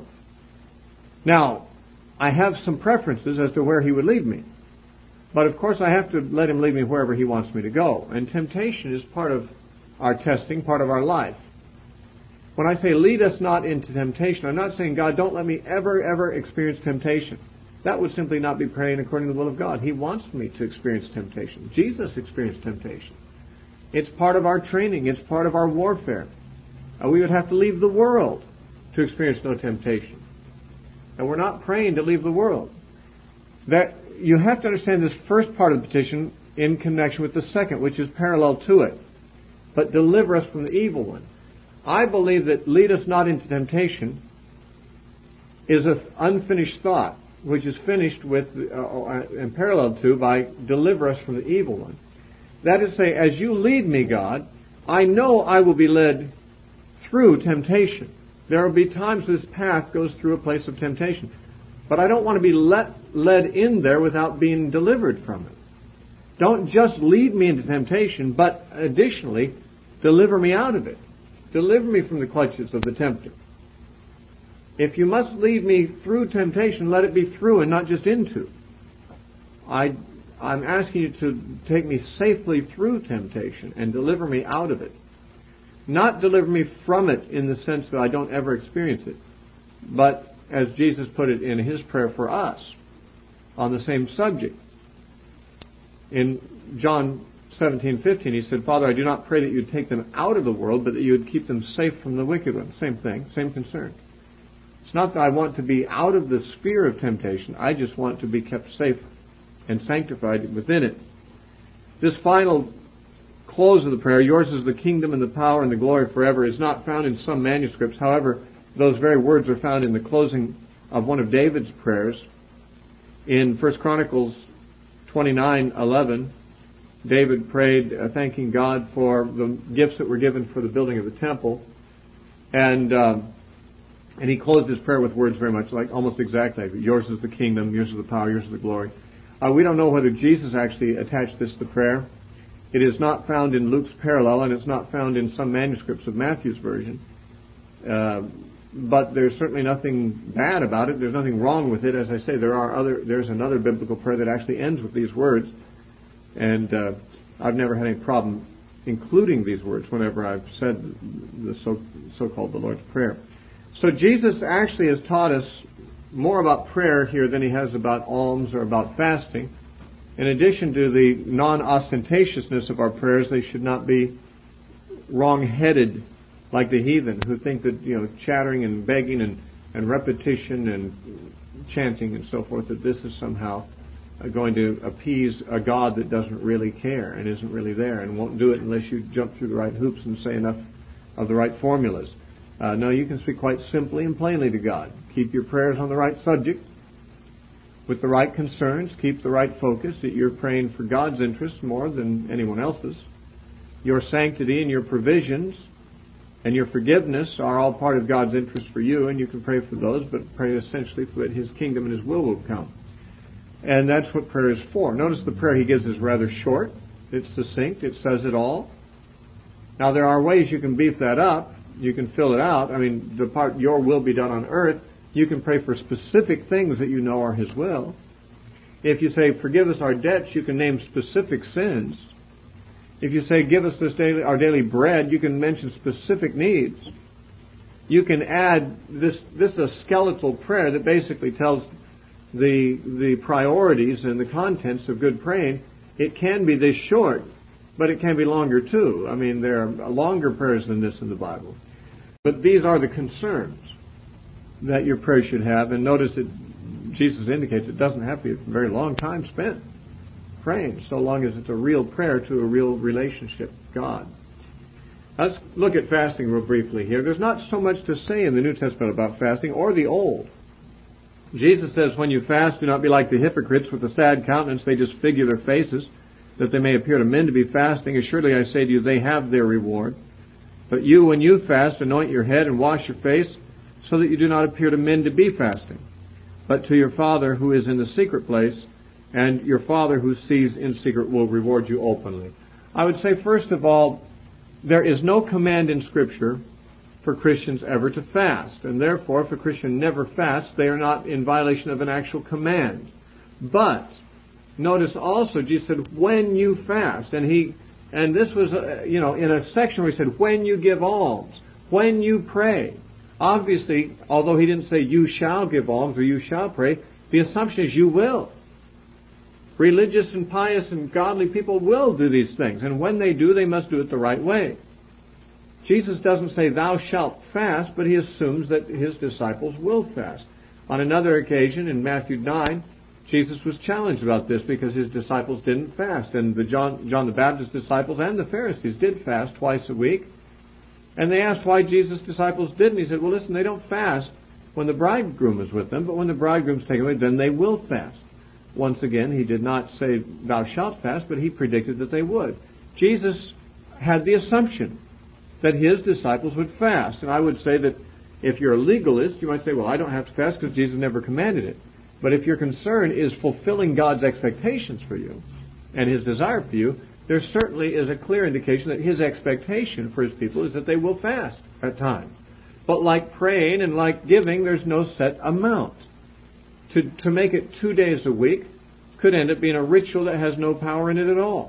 Now, I have some preferences as to where He would lead me. But of course I have to let Him lead me wherever He wants me to go. And temptation is part of our testing, part of our life. When I say lead us not into temptation, I'm not saying, God, don't let me ever experience temptation. That would simply not be praying according to the will of God. He wants me to experience temptation. Jesus experienced temptation. It's part of our training. It's part of our warfare. We would have to leave the world to experience no temptation. And we're not praying to leave the world. That you have to understand this first part of the petition in connection with the second, which is parallel to it. But deliver us from the evil one. I believe that lead us not into temptation is an unfinished thought, which is finished with and paralleled to by deliver us from the evil one. That is to say, as you lead me, God, I know I will be led through temptation. There will be times this path goes through a place of temptation. But I don't want to be led in there without being delivered from it. Don't just lead me into temptation, but additionally, deliver me out of it. Deliver me from the clutches of the tempter. If you must lead me through temptation, let it be through and not just into. I'm asking you to take me safely through temptation and deliver me out of it. Not deliver me from it in the sense that I don't ever experience it, but as Jesus put it in His prayer for us on the same subject. In John 17:15, He said, Father, I do not pray that you would take them out of the world, but that you would keep them safe from the wicked one. Same thing, same concern. It's not that I want to be out of the sphere of temptation. I just want to be kept safe and sanctified within it. This final close of the prayer, yours is the kingdom and the power and the glory forever, is not found in some manuscripts. However, those very words are found in the closing of one of David's prayers. In 1 Chronicles 29:11, David prayed thanking God for the gifts that were given for the building of the temple. And he closed his prayer with words very much like, almost exactly, yours is the kingdom, yours is the power, yours is the glory. We don't know whether Jesus actually attached this to prayer. It is not found in Luke's parallel, and it's not found in some manuscripts of Matthew's version. But there's certainly nothing bad about it. There's nothing wrong with it. As I say, there's another biblical prayer that actually ends with these words. And I've never had any problem including these words whenever I've said the so-called the Lord's Prayer. So Jesus actually has taught us more about prayer here than He has about alms or about fasting. In addition to the non-ostentatiousness of our prayers, they should not be wrong-headed like the heathen who think that, chattering and begging and repetition and chanting and so forth, that this is somehow going to appease a God that doesn't really care and isn't really there and won't do it unless you jump through the right hoops and say enough of the right formulas. No, you can speak quite simply and plainly to God. Keep your prayers on the right subject with the right concerns. Keep the right focus that you're praying for God's interests more than anyone else's. Your sanctity and your provisions and your forgiveness are all part of God's interest for you, and you can pray for those, but pray essentially for that His kingdom and His will come. And that's what prayer is for. Notice the prayer he gives is rather short. It's succinct. It says it all. Now, there are ways you can beef that up. You can fill it out. I mean, the part, your will be done on earth, you can pray for specific things that you know are His will. If you say, forgive us our debts, you can name specific sins. If you say, give us our daily bread, you can mention specific needs. You can add, this is a skeletal prayer that basically tells the priorities and the contents of good praying. It can be this short, but it can be longer too. I mean, there are longer prayers than this in the Bible. But these are the concerns that your prayer should have. And notice that Jesus indicates it doesn't have to be a very long time spent praying, so long as it's a real prayer to a real relationship with God. Let's look at fasting real briefly here. There's not so much to say in the New Testament about fasting or the Old. Jesus says, when you fast, do not be like the hypocrites with a sad countenance. They disfigure their faces, that they may appear to men to be fasting. Assuredly, I say to you, they have their reward. But you, when you fast, anoint your head and wash your face, so that you do not appear to men to be fasting, but to your Father who is in the secret place, and your Father who sees in secret will reward you openly. I would say, first of all, there is no command in Scripture for Christians ever to fast. And therefore, if a Christian never fasts, they are not in violation of an actual command. But notice also, Jesus said, when you fast. And this was, in a section where he said, when you give alms, when you pray. Obviously, although he didn't say you shall give alms or you shall pray, the assumption is you will. Religious and pious and godly people will do these things. And when they do, they must do it the right way. Jesus doesn't say, thou shalt fast, but he assumes that his disciples will fast. On another occasion, in Matthew 9, Jesus was challenged about this because his disciples didn't fast. And the John the Baptist's disciples and the Pharisees did fast twice a week. And they asked why Jesus' disciples didn't. He said, well, listen, they don't fast when the bridegroom is with them, but when the bridegroom's taken away, then they will fast. Once again, he did not say, thou shalt fast, but he predicted that they would. Jesus had the assumption that his disciples would fast. And I would say that if you're a legalist, you might say, well, I don't have to fast because Jesus never commanded it. But if your concern is fulfilling God's expectations for you and his desire for you, there certainly is a clear indication that his expectation for his people is that they will fast at times. But like praying and like giving, there's no set amount. To make it 2 days a week could end up being a ritual that has no power in it at all.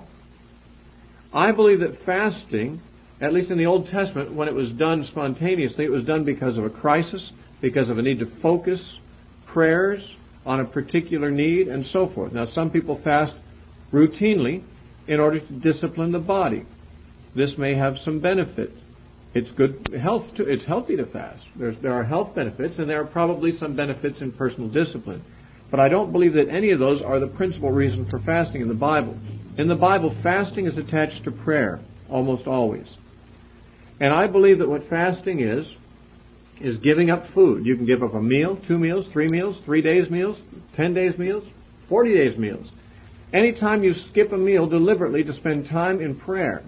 I believe that fasting, at least in the Old Testament, when it was done spontaneously, it was done because of a crisis, because of a need to focus prayers on a particular need, and so forth. Now, some people fast routinely in order to discipline the body. This may have some benefit. It's good health. It's healthy to fast. There are health benefits, and there are probably some benefits in personal discipline. But I don't believe that any of those are the principal reason for fasting in the Bible. In the Bible, fasting is attached to prayer, almost always. And I believe that what fasting is giving up food. You can give up a meal, 2 meals, 3 meals, 3 days meals, 10 days meals, 40 days meals. Anytime you skip a meal deliberately to spend time in prayer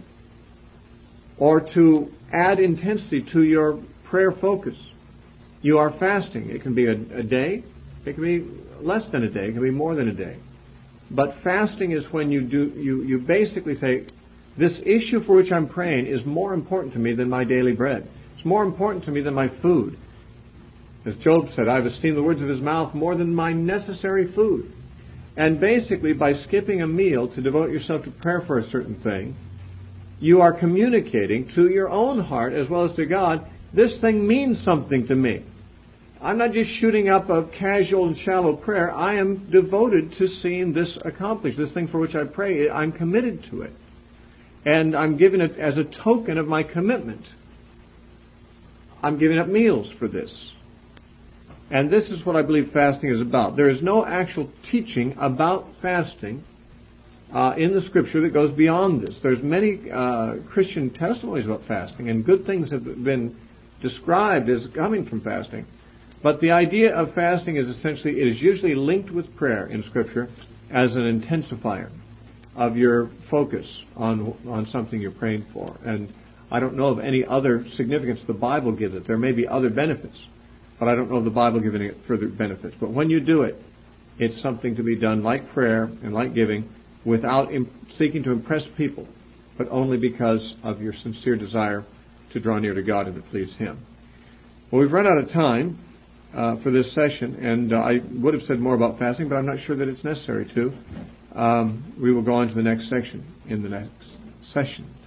or to add intensity to your prayer focus, you are fasting. It can be a day. It can be less than a day. It can be more than a day. But fasting is when you basically say, this issue for which I'm praying is more important to me than my daily bread. It's more important to me than my food. As Job said, I've esteemed the words of his mouth more than my necessary food. And basically, by skipping a meal to devote yourself to prayer for a certain thing, you are communicating to your own heart as well as to God, this thing means something to me. I'm not just shooting up a casual and shallow prayer. I am devoted to seeing this accomplished. This thing for which I pray, I'm committed to it. And I'm giving it as a token of my commitment. I'm giving up meals for this. And this is what I believe fasting is about. There is no actual teaching about fasting in the Scripture that goes beyond this. There's many Christian testimonies about fasting, and good things have been described as coming from fasting. But the idea of fasting is essentially, it is usually linked with prayer in Scripture as an intensifier of your focus on something you're praying for. And I don't know of any other significance the Bible gives it. There may be other benefits, but I don't know of the Bible giving it further benefits. But when you do it, it's something to be done like prayer and like giving, without seeking to impress people, but only because of your sincere desire to draw near to God and to please Him. Well, we've run out of time for this session, and I would have said more about fasting, but I'm not sure that it's necessary to. We will go on to the next section in the next session.